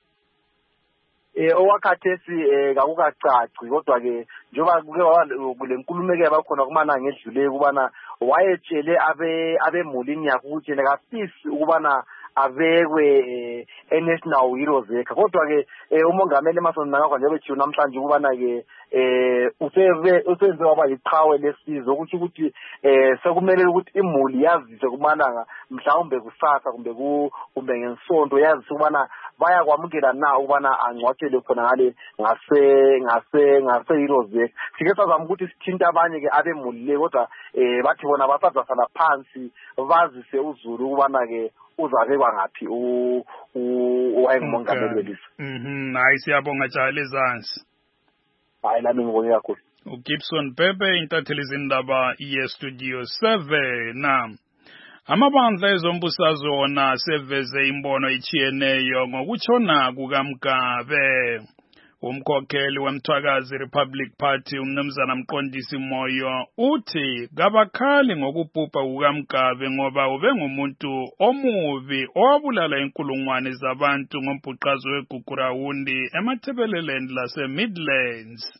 eh owakhathesi eh kakukacaci kodwa ke njoba kuke kule nkulumo ke bakhona kumana ngedlule kubana wayetshele abe abemulini yakhe ukuthi nekafisi ukubana abekwe e-National Heroes Ekha kodwa ke umongameli Emerson Mnangagwa njengoba ethi namhlanje ukubana ke eh useve usenze waba liqhawe lesizwe ukuthi ukuthi eh sekumele ukuthi imuli yazise kumananga mhlawumbe kusasa kumbe ku kumbe ngensonto yazise ukubana baya kwamukela na ukubana angcwatshele khona ngale ngase ngase ngase Heroes Ekha sike sazama ukuthi sithinta abanye ke abemulile kodwa eh bathi bona basaza sala phansi bazise uzulu ukubana ke uzabekwa ngapi u owayengumongameli welizwe. Mhm, hayi siyabonga njalo ezansi. Hayi nami ngibonge kakhulu. uGibson Pepe intatheli izindaba ye-Studio seven na amabandla ezombusazwe wona seveze imbono ichiyeneyo ngokutshona kukaMgabe. Umkhokheli wemthwakazi Republic Party umnumzana Mqondisi Moyo uthi kabakhali ngokubhubha kukaMgabe ngoba ubengumuntu omubi owabulala inkulungwane zabantu ngombhuqazo weGugurawundi emathebeleleni lase-Midlands.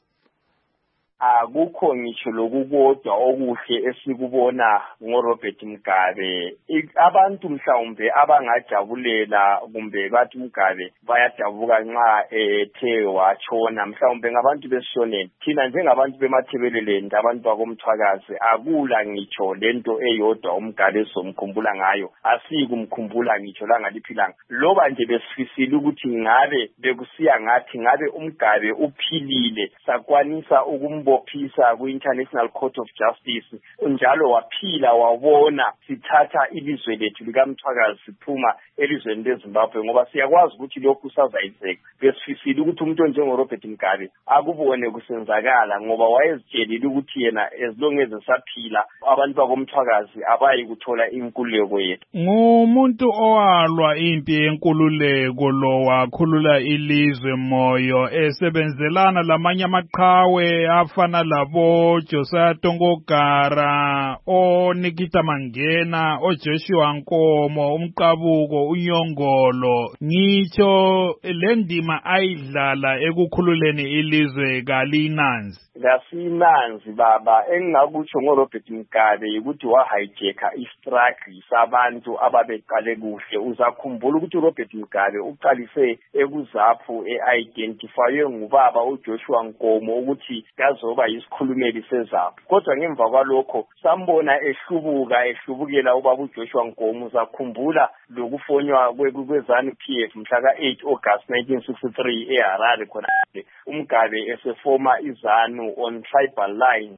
Akukho ngisho lokukodwa okuhle esikubona ngoRobert Mugabe abantu mhlawumbe abangajabulela kumbe bathi Mugabe bayadabuka nxa ethe watshona mhlawumbe ngabantu besishoneni thina njengabantu bemathebeleleni abantu bakomthwakazi akula ngitsho lento eyodwa uMgabe somkhumbula ngayo asikumkhumbula ngitsho la ngaliphilanga loba nje besifisile ukuthi ngabe bekusiya ngathi ngabe uMgabe uphilile sakwanisa ukum bophisa ku-International Court of Justice njalo waphila wabona sithatha ilizwe lethu likaMthwakazi siphuma elizweni leZimbabwe ngoba siyakwazi ukuthi lokhu kusazayiseka besifisile ukuthi umuntu onjengoRobert Mugabe akubone kusenzakala ngoba wayezitshelile ukuthi yena as long as esaphila abantu bakomthwakazi abayi kuthola inkululeko yethu. Ngumuntu owalwa impi yenkululeko lo wakhulula ilizwe Moyo esebenzelana lamanye amaqhawe afana labo Josiah Tongogara, o Nikita Mangena, o Joshua Nkomo, umqabuko uNyongolo. Ngitsho le ndima ayidlala ekukhululeni ilizwe kalinanzi. ngasimanzi baba engingakutsho ngoRobert Mugabe ukuthi wahijacka istruggle sabantu ababeqale kuhle. Uzakhumbula ukuthi uRobert Mugabe uqalise ekuzaphu e-identifywe ngubaba uJoshua Nkomo ukuthi kazoba yisikhulumeli sezaphu. Kodwa ngemva kwalokho sambona ehlubuka ehlubukela ubaba uJoshua Nkomo. Uzakhumbula lokufonywa kwezanu P F mhla ka eight August nineteen sixty-three eHarare khona uMugabe esefoma izanu on tribal line.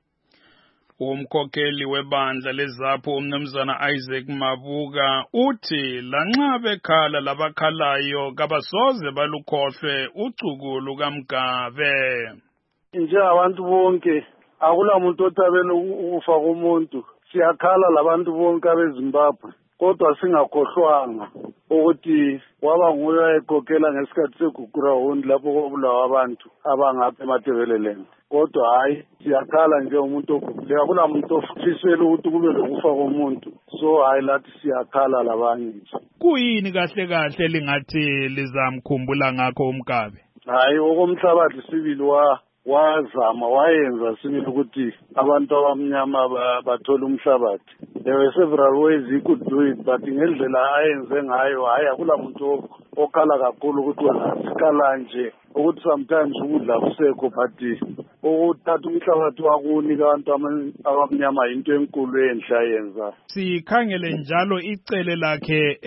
Umkhokheli webandla lezapho umnumzana Isaac Mabuka uthi lanxa bekhala labakhalayo kabasoze balukhohlwe ucuku lukaMugabe. Nje abantu bonke akula muntu othabela ukufa komuntu. Siyakhala labantu bonke abeZimbabwe kodwa singakhohlwanga ukuthi waba nguye ayekhokhela ngesikhathi segugura hondi lapho kwabulawa abantu abangapha eMatebeleland. Kodwa hayi siyakhala nje umuntu oguguleyo akula muntu ofisela ukuthi kube lokufa komuntu. So hayi lathi siyakhala labanye nje. Kuyini kahle kahle lingathi lizamkhumbula ngakho uMugabe? Hayi okomhlabathi sibili wa wazama wayenza sibili ukuthi abantu abamnyama bathola umhlabathi. There were several ways he could do it, but ngendlela ayenze ngayo hayi akula muntu okhala kakhulu ukuthi wena sikhala nje ukuthi sometimes ukudla kusekho but ukuthatha umhlabathi wakunika abantu abamnyama into enkulu enhla yenza. Sikhangele njalo icele lakhe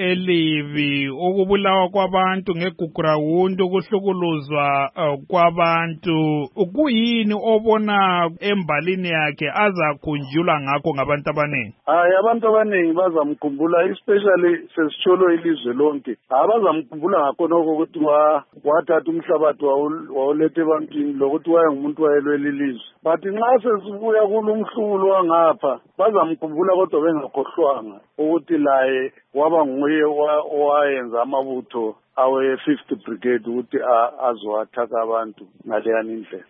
elibi ukubulawa kwabantu ngegugrawundi ukuhlukuluzwa uh, kwabantu. Kuyini obona embalini yakhe azakhunjulwa ngakho ngabantu abaningi? Hayi abantu abaningi bazamkhumbula especially sesitsholo ilizwe lonke. Abazamkhumbula ngakho noko ukuthi wathatha umhlabathi wawulethe ebantwini lokuthi wayengumuntu wayelwela ilizwe. But nxa sesibuya kulumhlubulo wangapha bazamkhumbula kodwa bengakhohlwanga ukuthi laye waba nguye owayenza amabutho awe fifth brigade ukuthi azowathaka abantu ngaleyani indlela.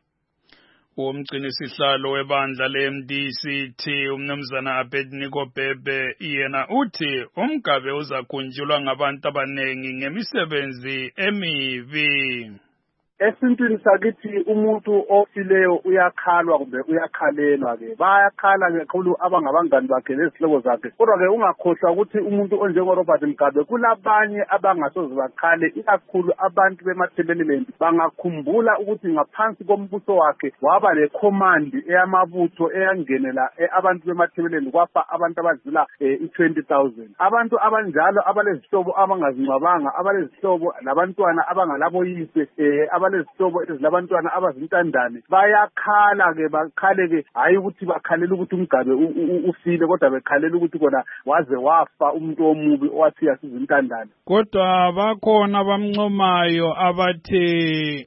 Umgcini sihlalo webandla le-M D C T umnumzana Abednego Bhebhe yena uthi uMugabe uzakhunjulwa ngabantu abanengi ngemisebenzi emibi. Esintwini sakithi umuntu ofileyo uyakhalwa kumbe uyakhalelwa ke bayakhala kakhulu abangabangani bakhe lezihloko zakhe. Kodwa ke ungakhohlwa ukuthi umuntu onjengo Robert Mugabe kulabanye abangasoze bakhale ikakhulu abantu beMatebeleland bangakhumbula ukuthi ngaphansi kombuso wakhe waba le command eyamabutho eyangenela abantu beMatebeleland kwafa abantu abadlula i-twenty thousand. Abantu abanjalo abalezihlobo abangazingcwabanga abalezihlobo labantwana abangalaboyise lezihlobo ezilabantwana abazintandane bayakhala ke bakhale ke hayi ukuthi bakhalela ukuthi uMugabe ufile kodwa bekhalela ukuthi kona waze wafa umuntu omubi owathi yasizintandane. Kodwa bakhona bamncomayo abathi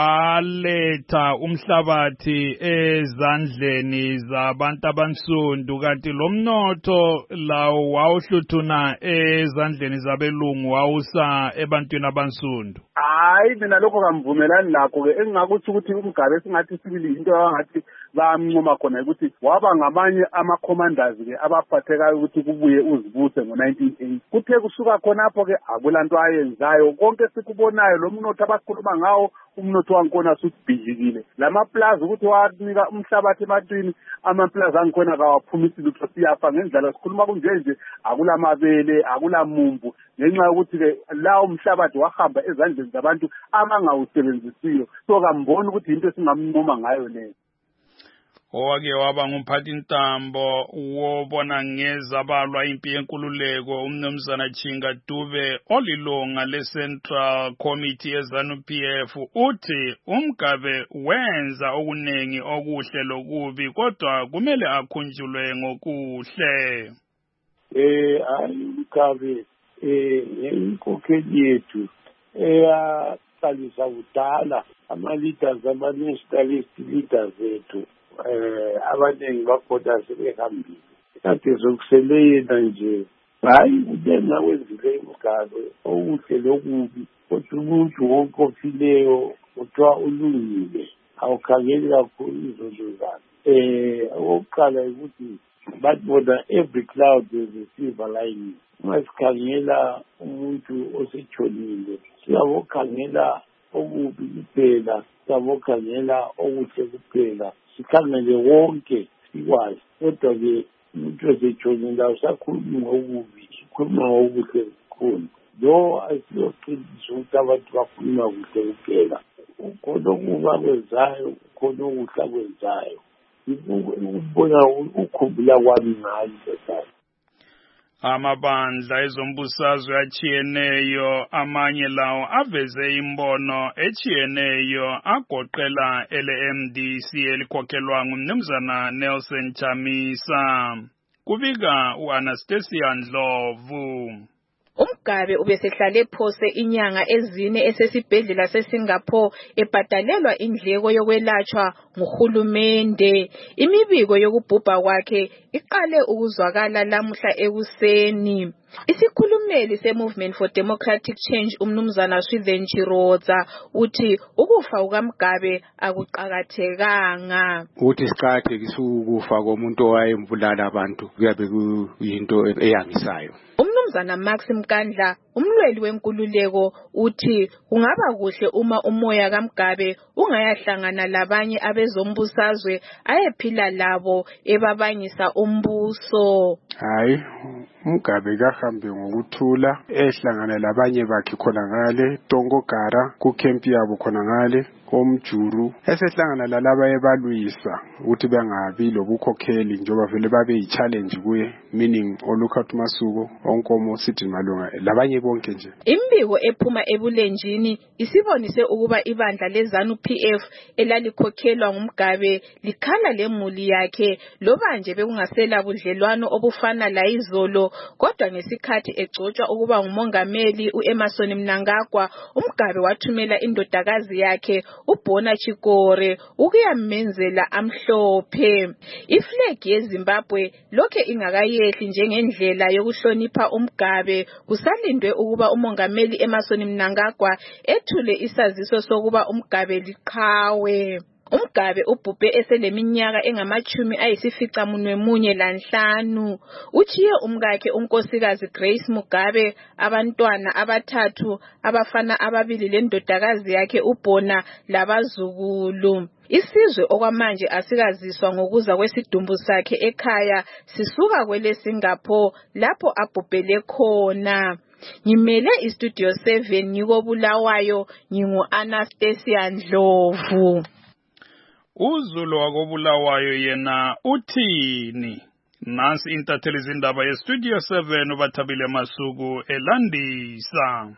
waletha umhlabathi ezandleni zabantu abansundu kanti lo mnotho lawo wawuhluthuna ezandleni zabelungu wawusa ebantwini abansundu. Hayi mina lokho kamvumelani lakho ke engingakuthi ukuthi uMugabe singathi sibili into abangathi bamncoma khona ukuthi waba ngamanye ama-commanders ke abaphathekayo ukuthi kubuye uzibuse ngo nineteen eighty. Kuthe kusuka khonapho ke akulanto ayenzayo konke sikubonayo lo mnotho abakhuluma ngawo umnotho wankona usubhijikile. Lamaplaza ukuthi wanika umhlabathi ematwini amaplaza angikhona kawaphumisi lutho siyafa ngendlela sikhuluma kunje nje akulamabele akulamumbu ngenxa yokuthi ke lawo umhlabathi wahamba ezandleni zabantu abangawusebenzisiyo. So kambona ukuthi into esingamnqoma ngayo leyo. Owake waba ngumphathi ntambo wobona ngezabalwa impi yenkululeko umnumzana Chinga Dube olilunga le-Central Committee ye-ZANU P F uthi uMugabe wenza okunengi okuhle lokubi kodwa kumele akhunjulwe ngokuhle. Eh uMugabe eh inkokheli yethu eyaqalisa kudala ama-leaders ama-nationalist leaders ethu eh abaningi bakhona sebehambile kade zokusele yena nje hayi ubena wenzile uMugabe okuhle lokubi kodwa umuntu wonke ofileyo kuthiwa ulungile awukhangeli kakhulu izozo zakhe. Eh okokuqala ukuthi babona every cloud is a silver lining. Masikhangela umuntu osechonile siyabokhangela okubi kuphela siyabokhangela okuhle kuphela sikhangele wonke sikwazi kodwa-ke umuntu esejonile awusakhulumi ngokubi khuluma ngokuhle kukhona lo asiyoqiniso ukuthi abantu bakhuluma kuhle kuphela ukhona okuba kwenzayo ukhona okuhle akwenzayo ukubona ukukhumbula kwami ngayo lesasa. Amabandla ezombusazwe achiyeneyo amanye lawo aveze imbono echiyeneyo agoqela L M D C elikhokhelwa ngumnumzana Nelson Chamisa. Kubika uAnastasia Ndlovu. Umgabe ubesehlale phose inyanga ezine esesibhedlela seSingapore ebhadalelwa indleko yokwelatshwa nguhulumende. Imibiko yokubhubha kwakhe iqale ukuzwakala lamuhla ekuseni. Isikhulumeli se-Movement for Democratic Change umnumzana Swithen Chirodza uthi ukufa kukaMgabe akuqakathekanga. Uthi siqakathekisa ukufa komuntu owayembulala abantu kuyabe kuyinto eyangisayo. Umnumzana Max Mkandla umlweli wenkululeko uthi kungaba kuhle uma umoya kaMgabe ungayahlangana labanye abezombusazwe ayephila labo ebabangisa umbuso. Hayi Mugabe kahambe ngokuthula ehlangana labanye bakhe khona ngale Tongogara ku camp yabo khona ngale komjuru esehlangana lalaba ebalwisa ukuthi bengabi lobukhokheli njoba vele babe yi-challenge kuye meaning olukhathi masuku onkomo sithi malunga labanye bonke nje. Imbiko ephuma ebulenjini isibonise ukuba ibandla leZANU P F elalikhokhelwa ngumgabe likhala lemuli yakhe loba nje bekungasela budlelwano obufana la izolo kodwa ngesikhathi egcotshwa ukuba ngumongameli uEmmerson Mnangagwa umgabe wathumela indodakazi yakhe uBona Chikore ukuyamenzela amhlophe. Iflag yeZimbabwe lokhe ingakayehli njengendlela yokuhlonipha umgabe kusalindwe ukuba umongameli Emmerson Mnangagwa ethule isaziso sokuba umgabe liqhawe. Umgabe ubhubhe eseleminyaka engamachumi ayisifica munwe munye lanhlanu. Uchiye umkakhe unkosikazi Grace Mugabe abantwana abathathu abafana ababili lendodakazi yakhe uBona labazukulu. Isizwe okwamanje asikaziswa ngokuza kwesidumbu sakhe ekhaya sisuka kwele Singapore lapho abhubhele khona. Ngimele iStudio seven ngikobulawayo ngingu Anastasia Ndlovu. Uzulu wakobulawayo yena uthini? Nansi intatheli zindaba yeStudio seven ubathabile masuku elandisa.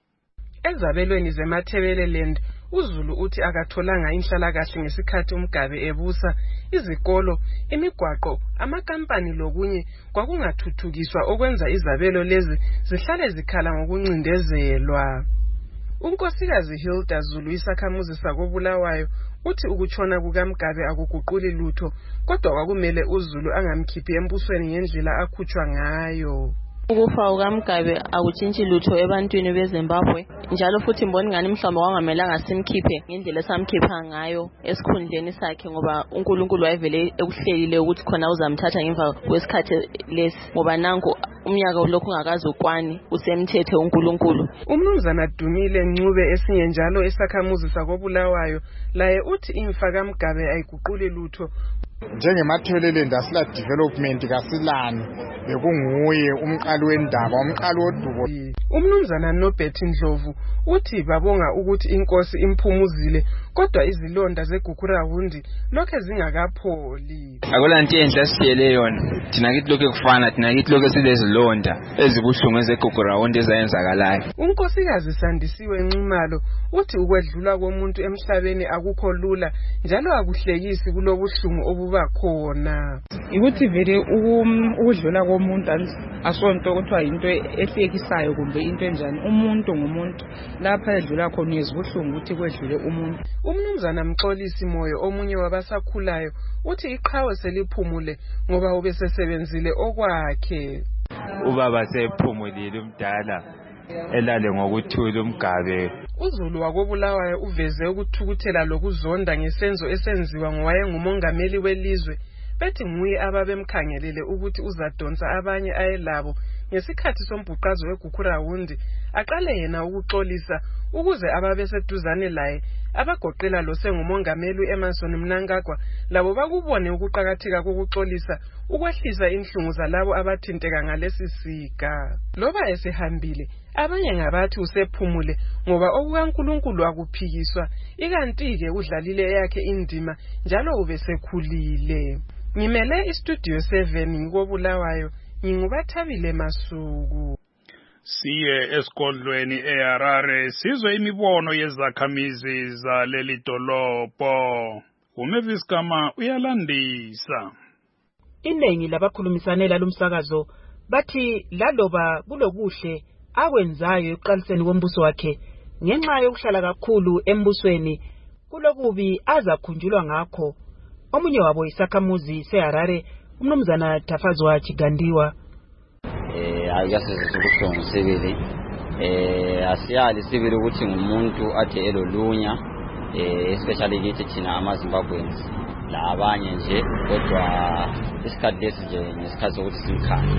Ezabelweni zeMathebeleland uZulu uthi akatholanga inhlalakahle ngesikhathi umgabe ebusa izikolo imigwaqo amakampani lokunye kwakungathuthukiswa okwenza izabelo lezi zihlale zikhala ngokuncindezelwa. Unkosikazi Hilda Zulu isakhamuzi sakobulawayo uthi ukutshona kukaMgabe akuguquli lutho kodwa kwakumele uZulu angamkhiphi embusweni ngendlela akhutshwa ngayo. Ukufa kukaMgabe akutshintshi lutho ebantwini beZimbabwe njalo futhi mboni ngani mhlawumbe wangamelanga simkhiphe ngendlela esamkhipha ngayo esikhundleni sakhe ngoba uNkulunkulu wayevele ekuhlelile ukuthi khona uzamthatha ngemva kwesikhathi lesi ngoba nanku umnyaka ulokhu ungakazi ukwani usemthethe uNkulunkulu. Umnumzana Dumile Ncube esinye njalo esakhamuzi sakobulawayo laye uthi imfa kaMgabe ayiguquli lutho. Njengemathebeleland asila development kasilani bekunguye umqali wendaba umqali wodubo. Umnumzana Nobert Ndlovu uthi babonga ukuthi inkosi imphumuzile kodwa izilonda zeGukurawundi lokhe zingakapholi. Akulanto enhle asiyele yona thina kithi lokho kufana thina kithi lokho silezilonda ezibuhlungu zeGukurawundi ezayenzakalayo. Unkosikazi Sandisiwe Ncumalo uthi ukwedlula komuntu emhlabeni akukho lula njalo akuhlekisi kulobuhlungu obuba khona. Ukuthi vele ukudlula komuntu asonto kuthiwa into ehlekisayo kumbe into enjani umuntu ngumuntu lapha edlula khona izibuhlungu ukuthi kwedlule umuntu. Umnumzana Mxolisi Moyo omunye wabasakhulayo uthi iqhawe seliphumule ngoba ubesesebenzile okwakhe. Ubaba sephumulile umdala elale ngokuthula umgabe. uZulu wakobulawayo uveze ukuthukuthela lokuzonda ngesenzo esenziwa ngowayengumongameli welizwe bethi nguye ababemkhangelele ukuthi uzadonsa abanye ayelabo ngesikhathi sombhuqazo weGukurawundi aqale yena ukuxolisa ukuze ababeseduzane laye abagoqela lo sengumongameli uEmmerson Mnangagwa labo bakubone ukuqhakatheka kokuxolisa ukwehlisa inhlungu zalabo abathinteka ngalesi siga. Loba esehambile abanye ngabathi usephumule ngoba okukaNkulunkulu akuphikiswa, ikanti-ke udlalile yakhe indima njalo ubesekhulile. Ngimele iStudio seven ngikobulawayo, ngingubathabile Masuku. Siye esigodlweni eHarare sizwe imibono yezakhamizi zaleli dolobho. uMavis Kama uyalandisa. Iningi labakhulumisanela lumsakazo bathi laloba kulokuhle akwenzayo ekuqaliseni kombuso wakhe ngenxa yokuhlala kakhulu embusweni kulokubi azakhunjulwa ngakho. Omunye wabo isakhamuzi seHarare umnumzana Tafazwa Chigandiwa. eh ayasizwe ubuhlungu sibili eh asiyali sibili ukuthi ngumuntu ade elolunya eh especially kithi thina amaZimbabweans labanye nje kodwa isikhathi lesi nje ngesikhathi sokuthi simkhaya.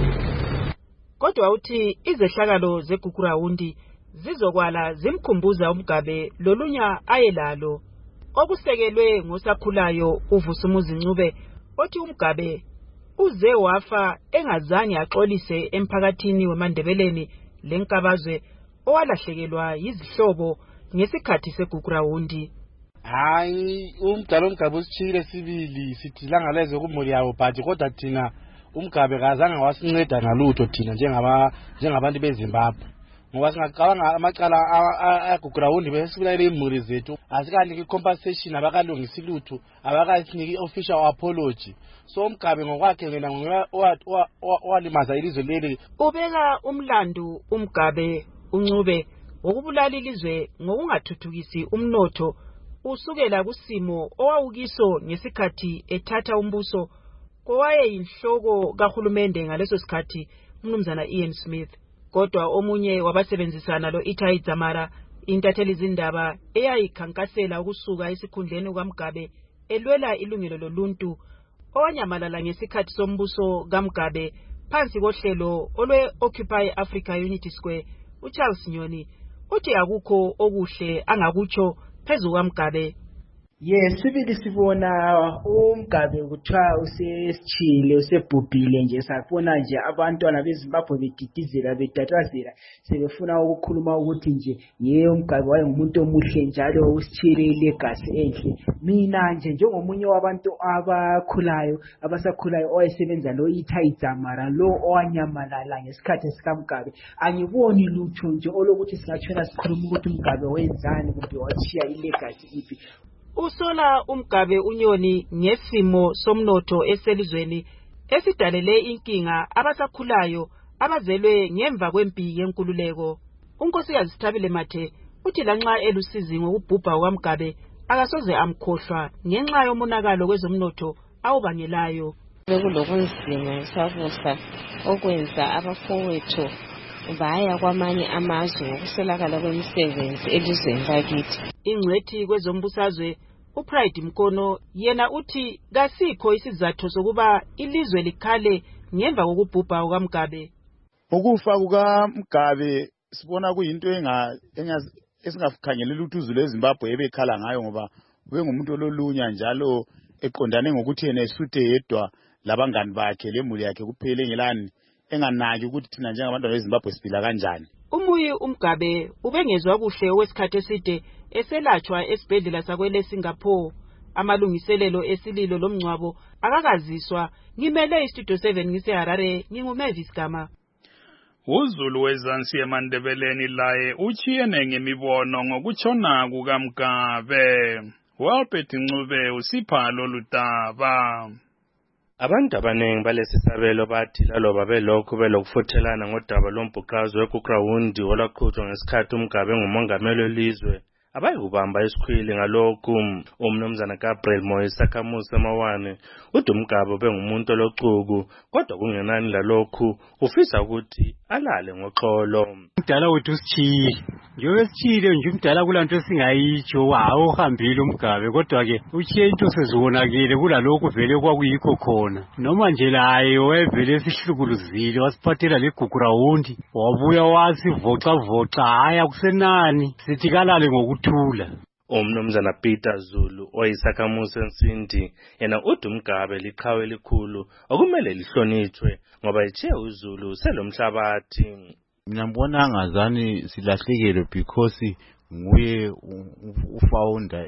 Kodwa uthi izehlakalo zeGukurawundi zizokwala zimkhumbuza uMgabe lolunya ayelalo okusekelwe ngosakhulayo uVusumuzi Ncube othi uMgabe uze wafa engazange axolise emphakathini weMandebeleni lenkabazwe owalahlekelwa yizihlobo ngesikhathi segukurawundi. Hayi umdala uMgabe usithile sibili sithi langaleze kumuli yawo but kodwa thina uMgabe kazange wasinceda ngalutho thina njengaba njengabantu beZimbabwe. Ngoba singacabanga amacala agukurawundi besibulale imuli zethu asikaniki compensation abakalungisa ilutho abakasiniki official apology. So uMgabe ngokwakhe ngena walimaza ilizwe leli. Ubeka umlando uMgabe uNcube ngokubulala ilizwe ngokungathuthukisi umnotho usukela kusimo owawukiso ngesikhathi ethatha umbuso kowaye inhloko kahulumende ngaleso sikhathi umnumzana Ian Smith. Kodwa omunye wabasebenzisana lo Itai Dzamara intatheli izindaba eyayikhankasela ukusuka esikhundleni kaMgabe elwela ilungelo loluntu owanyamalala ngesikhathi sombuso kaMgabe phansi kohlelo olwe Occupy Africa Unity Square. uCharles Nyoni uthi akukho okuhle angakutsho phezu kaMgabe. Yes, sibili sibona uMgabe kuthiwa usesichile usebhubhile nje sabona nje abantwana beZimbabwe bedidizela bedatazela sebefuna ukukhuluma ukuthi nje yeye uMgabe wayengumuntu omuhle njalo usichile ilegacy enhle. Mina nje njengomunye wabantu abakhulayo abasakhulayo owayesebenza lo Itai Dzamara lo owanyamalala ngesikhathi sikaMgabe angiboni lutho nje olokuthi singatshela sikhuluma ukuthi uMgabe wenzani kumbe wachiya ilegacy ipi. Usola uMgabe uNyoni ngesimo somnotho eselizweni esidalele inkinga abasakhulayo abazelwe ngemva kwempi yenkululeko. uNkosikazi Sithabile Mathe uthi lanxa elusizi ngokubhubha kwaMgabe akasoze amkhohlwa ngenxa yomonakalo kwezomnotho awubangelayo. Bekulokunzima sabusa okwenza abafowethu baya kwamanye amazwe ngokuswelakala kwemisebenzi elizweni lakithi. Ingcwethi kwezombusazwe uPride Mkono yena uthi kasikho isizathu sokuba ilizwe likhale ngemva kokubhubha kwaMgabe. Ukufa kukaMgabe sibona kuyinto enga esingakhangelela ukuthi uzulu eZimbabwe ebekhala ngayo ngoba ubengumuntu ololunya njalo eqondane ngokuthi yena esuthe yedwa labangani bakhe lemuli yakhe kuphela engelani enganaki ukuthi thina njengabantwana beZimbabwe siphila kanjani. Umuyi uMgabe ubengezwa kuhle okwesikhathi eside eselatshwa esibhedlela sakwele Singapore. Amalungiselelo esililo lomncwabo akakaziswa. Ngimele iStudio seven ngiseHarare nginguMavis Kama. uZulu wezansi eMandebeleni laye uchiyene ngemibono ngokutshona kukaMgabe. Walbert Ncube usipha lolu daba. Abantu abanengi balesisabelo bathi laloba belokhu belokufuthelana ngodaba lombhuqazo weGukurawundi olwaqhutshwa ngesikhathi uMgabe ngumongameli welizwe abayikubamba isikhwili ngalokhu. Umnumzana Gabriel Moyisa Khamusi Mawane uthi uMgabe bengumuntu olochuku kodwa kungenani lalokhu ufisa ukuthi alale ngoxolo. Umdala wethu usichiye njengoba sitshile nje umdala kulanto esingayitsho awuhambile uMgabe kodwa ke utshiye into sezibonakele kulalokhu vele kwakuyikho khona noma nje laye wayevele esihlukuluzile wasiphathela legugu rawundi wabuya wasivoxa voxa haya kusenani sithi kalale ngokuthula. Umnumzana Peter Zulu oyisakhamuzi Nsindi yena uthi uMgabe liqhawe elikhulu okumele lihlonitshwe ngoba itshe uZulu selomhlabathi. Mina ngibona angazani silahlekelwe because nguye ufounder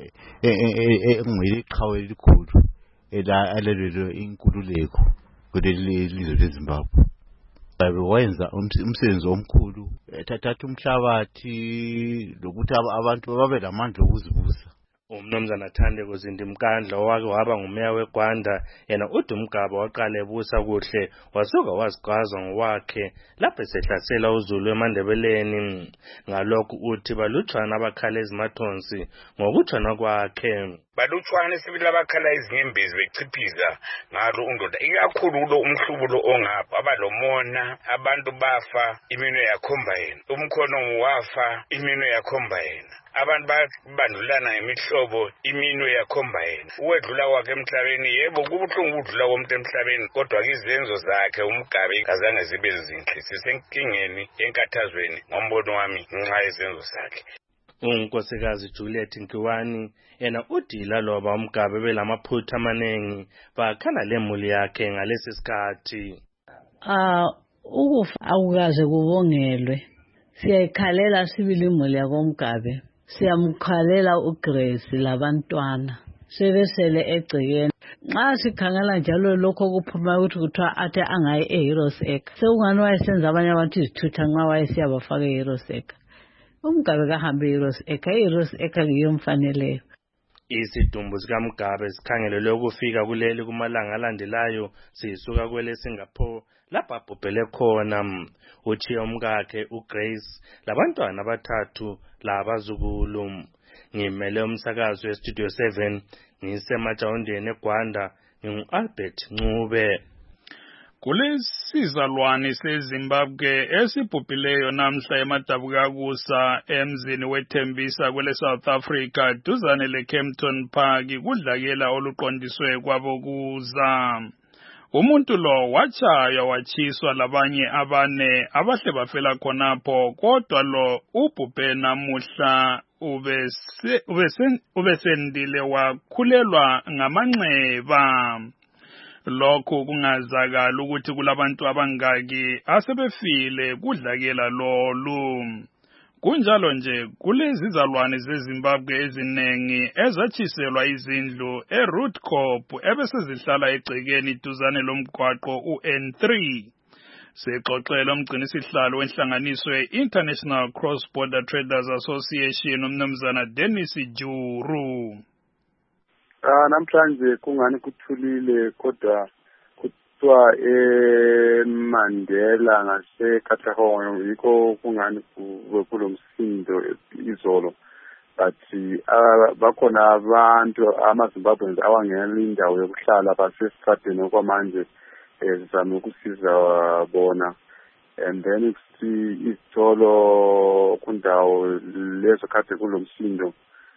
engwele iqhawe elikhulu ela alelelo inkululeko kuleli lizwe leZimbabwe. Babe wayenza umsebenzi omkhulu ethatha umhlabathi lokuthi abantu babe lamandla okuzibusa. Umnumzana Thandeko Zindimkandla owake waba ngumeya weGwanda yena uthi uMgabe waqala ebusa kuhle wasuka waziqhaza ngowakhe lapho esehlasela uZulu eMandebeleni. Ngalokho uthi balutshwana abakhala ezimathonsi ngokutshwana kwakhe. Balutshwana sibili abakhala izinyembezi bechiphiza ngalo undoda ikakhulu lo umhlubulo ongapha abalomona abantu bafa imino yakhomba yena umkhono wafa imino yakhomba yena abantu babandlulana ngemihlobo imino yakhomba yena uwedlula kwakhe emhlabeni yebo kubuhlungu ukudlula komuntu emhlabeni kodwa izenzo zakhe uMgabe kazange zibe zinhle sisenkingeni enkathazweni ngombono wami ngenxa yezenzo zakhe. Unkosikazi Juliet Nkiwani yena udila loba uMgabe belamaphutha amanengi bakhala lemuli yakhe ngalesi sikhathi. Ah ukufa akukaze kubongelwe siyayikhalela sibili imuli yakoMgabe siyamkhalela uGrace labantwana sebesele egcekeni nxa sikhangela njalo lokho kuphuma ukuthi kuthiwa athe angayi eHeroes Acre sekungani wayesenza abanye abantu izithutha nxa wayesiyabafaka eHeroes Acre. uMgabe kahambe eHeroes Acre eHeroes Acre ngiyomfaneleyo. Isidumbu sikaMgabe sikhangelelwe ukufika kuleli kumalanga alandelayo sisuka kwele Singapore lapha abhubhele khona. Uthi umkakhe uGrace labantwana abathathu labazukulu. Ngimele umsakazo weStudio seven ngisemajawundeni eGwanda ngingu-Albert Ncube. Kulesizalwane seZimbabwe esibhubhileyo namhla eMadabukakusa emzini weThembisa kwele South Africa duzane leKempton Park kudlakela oluqondiswe kwabokuza. Umuntu lo wachaywa wachiswa labanye abane abahle bafela khonapho kodwa lo ubhubhe namuhla ubese ubesendile wakhulelwa ngamanxeba. Lokho kungazakala ukuthi kulabantu abangaki asebefile kudlakela lolu. Kunjalo nje kulezizalwane zeZimbabwe ezinengi ezachiselwa izindlu eRootcorp ebesezihlala egcekeni duzane lomgwaqo uN three. Sexoxela umgcinisihlalo wenhlanganiso ye-International Cross Border Traders Association umnumzana Dennis Juru. Ah namhlanje kungani kuthulile kodwa kuthiwa eMandela ngaseKatlehong yiko kungani kulomsindo izolo but bakhona abantu amaZimbabweans awangena indawo yokuhlala basesitradeni okwamanje ezama ukusiza bona and then kuthi izitolo kundawo lezo kade kulomsindo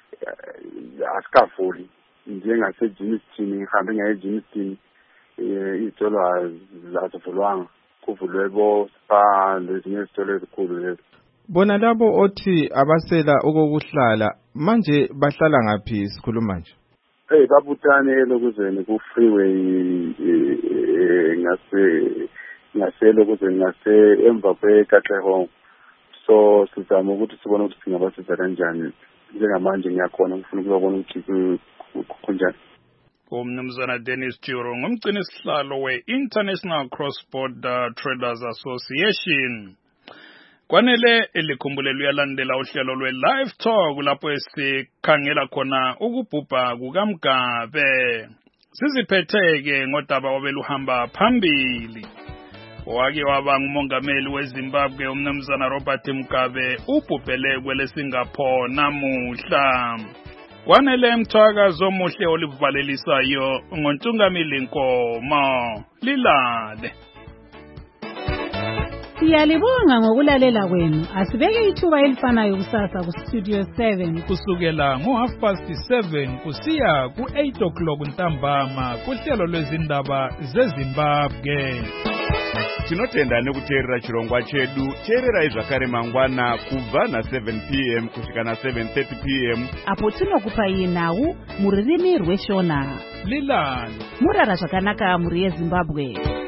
asikavuli njengaseJimston ngihambe ngaye eJimston izitolo azivulwanga kuvulwe bo spa lezinye izitolo ezikhulu lezi. Bona labo othi abasela okokuhlala manje bahlala ngaphi sikhuluma nje? Eh babutane lokuzeni ku freeway ngase ngase lokuzeni ngase emva kweKatlehong. So sizama ukuthi sibone ukuthi singabasiza kanjani njengamanje ngiyakhona ngifuna ukubona ukuthi kunjani. Umnumzana Dennis Juru ngumgcinisihlalo we-International Cross Border Traders Association. Kwanele elikhumbulelo uyalandela uhlelo lwe-Live Talk lapho esikhangela khona ukubhubha kukaMgabe. Siziphetheke ngodaba obeluhamba phambili. Wake waba ngumongameli weZimbabwe umnumzana Robert Mugabe ubhubhele kwele Singapore namuhla. Kwanele mthwakazo omuhle olivalelisayo ngontungamili Nkomo lilale. Siyalibonga ngokulalela kwenu. Asibeke ithuba elifanayo kusasa ku Studio seven kusukela ngo half past seven kusiya ku eight o'clock ntambama kuhlelo lwezindaba zeZimbabwe. Tinotenda nekuteerera chirongwa chedu. Teerera zvakare mangwana kubva na seven p m kusvika na seven thirty p m apo tinokupai nhau muririmi rweshona. Lilani murara zvakanaka muri yeZimbabwe.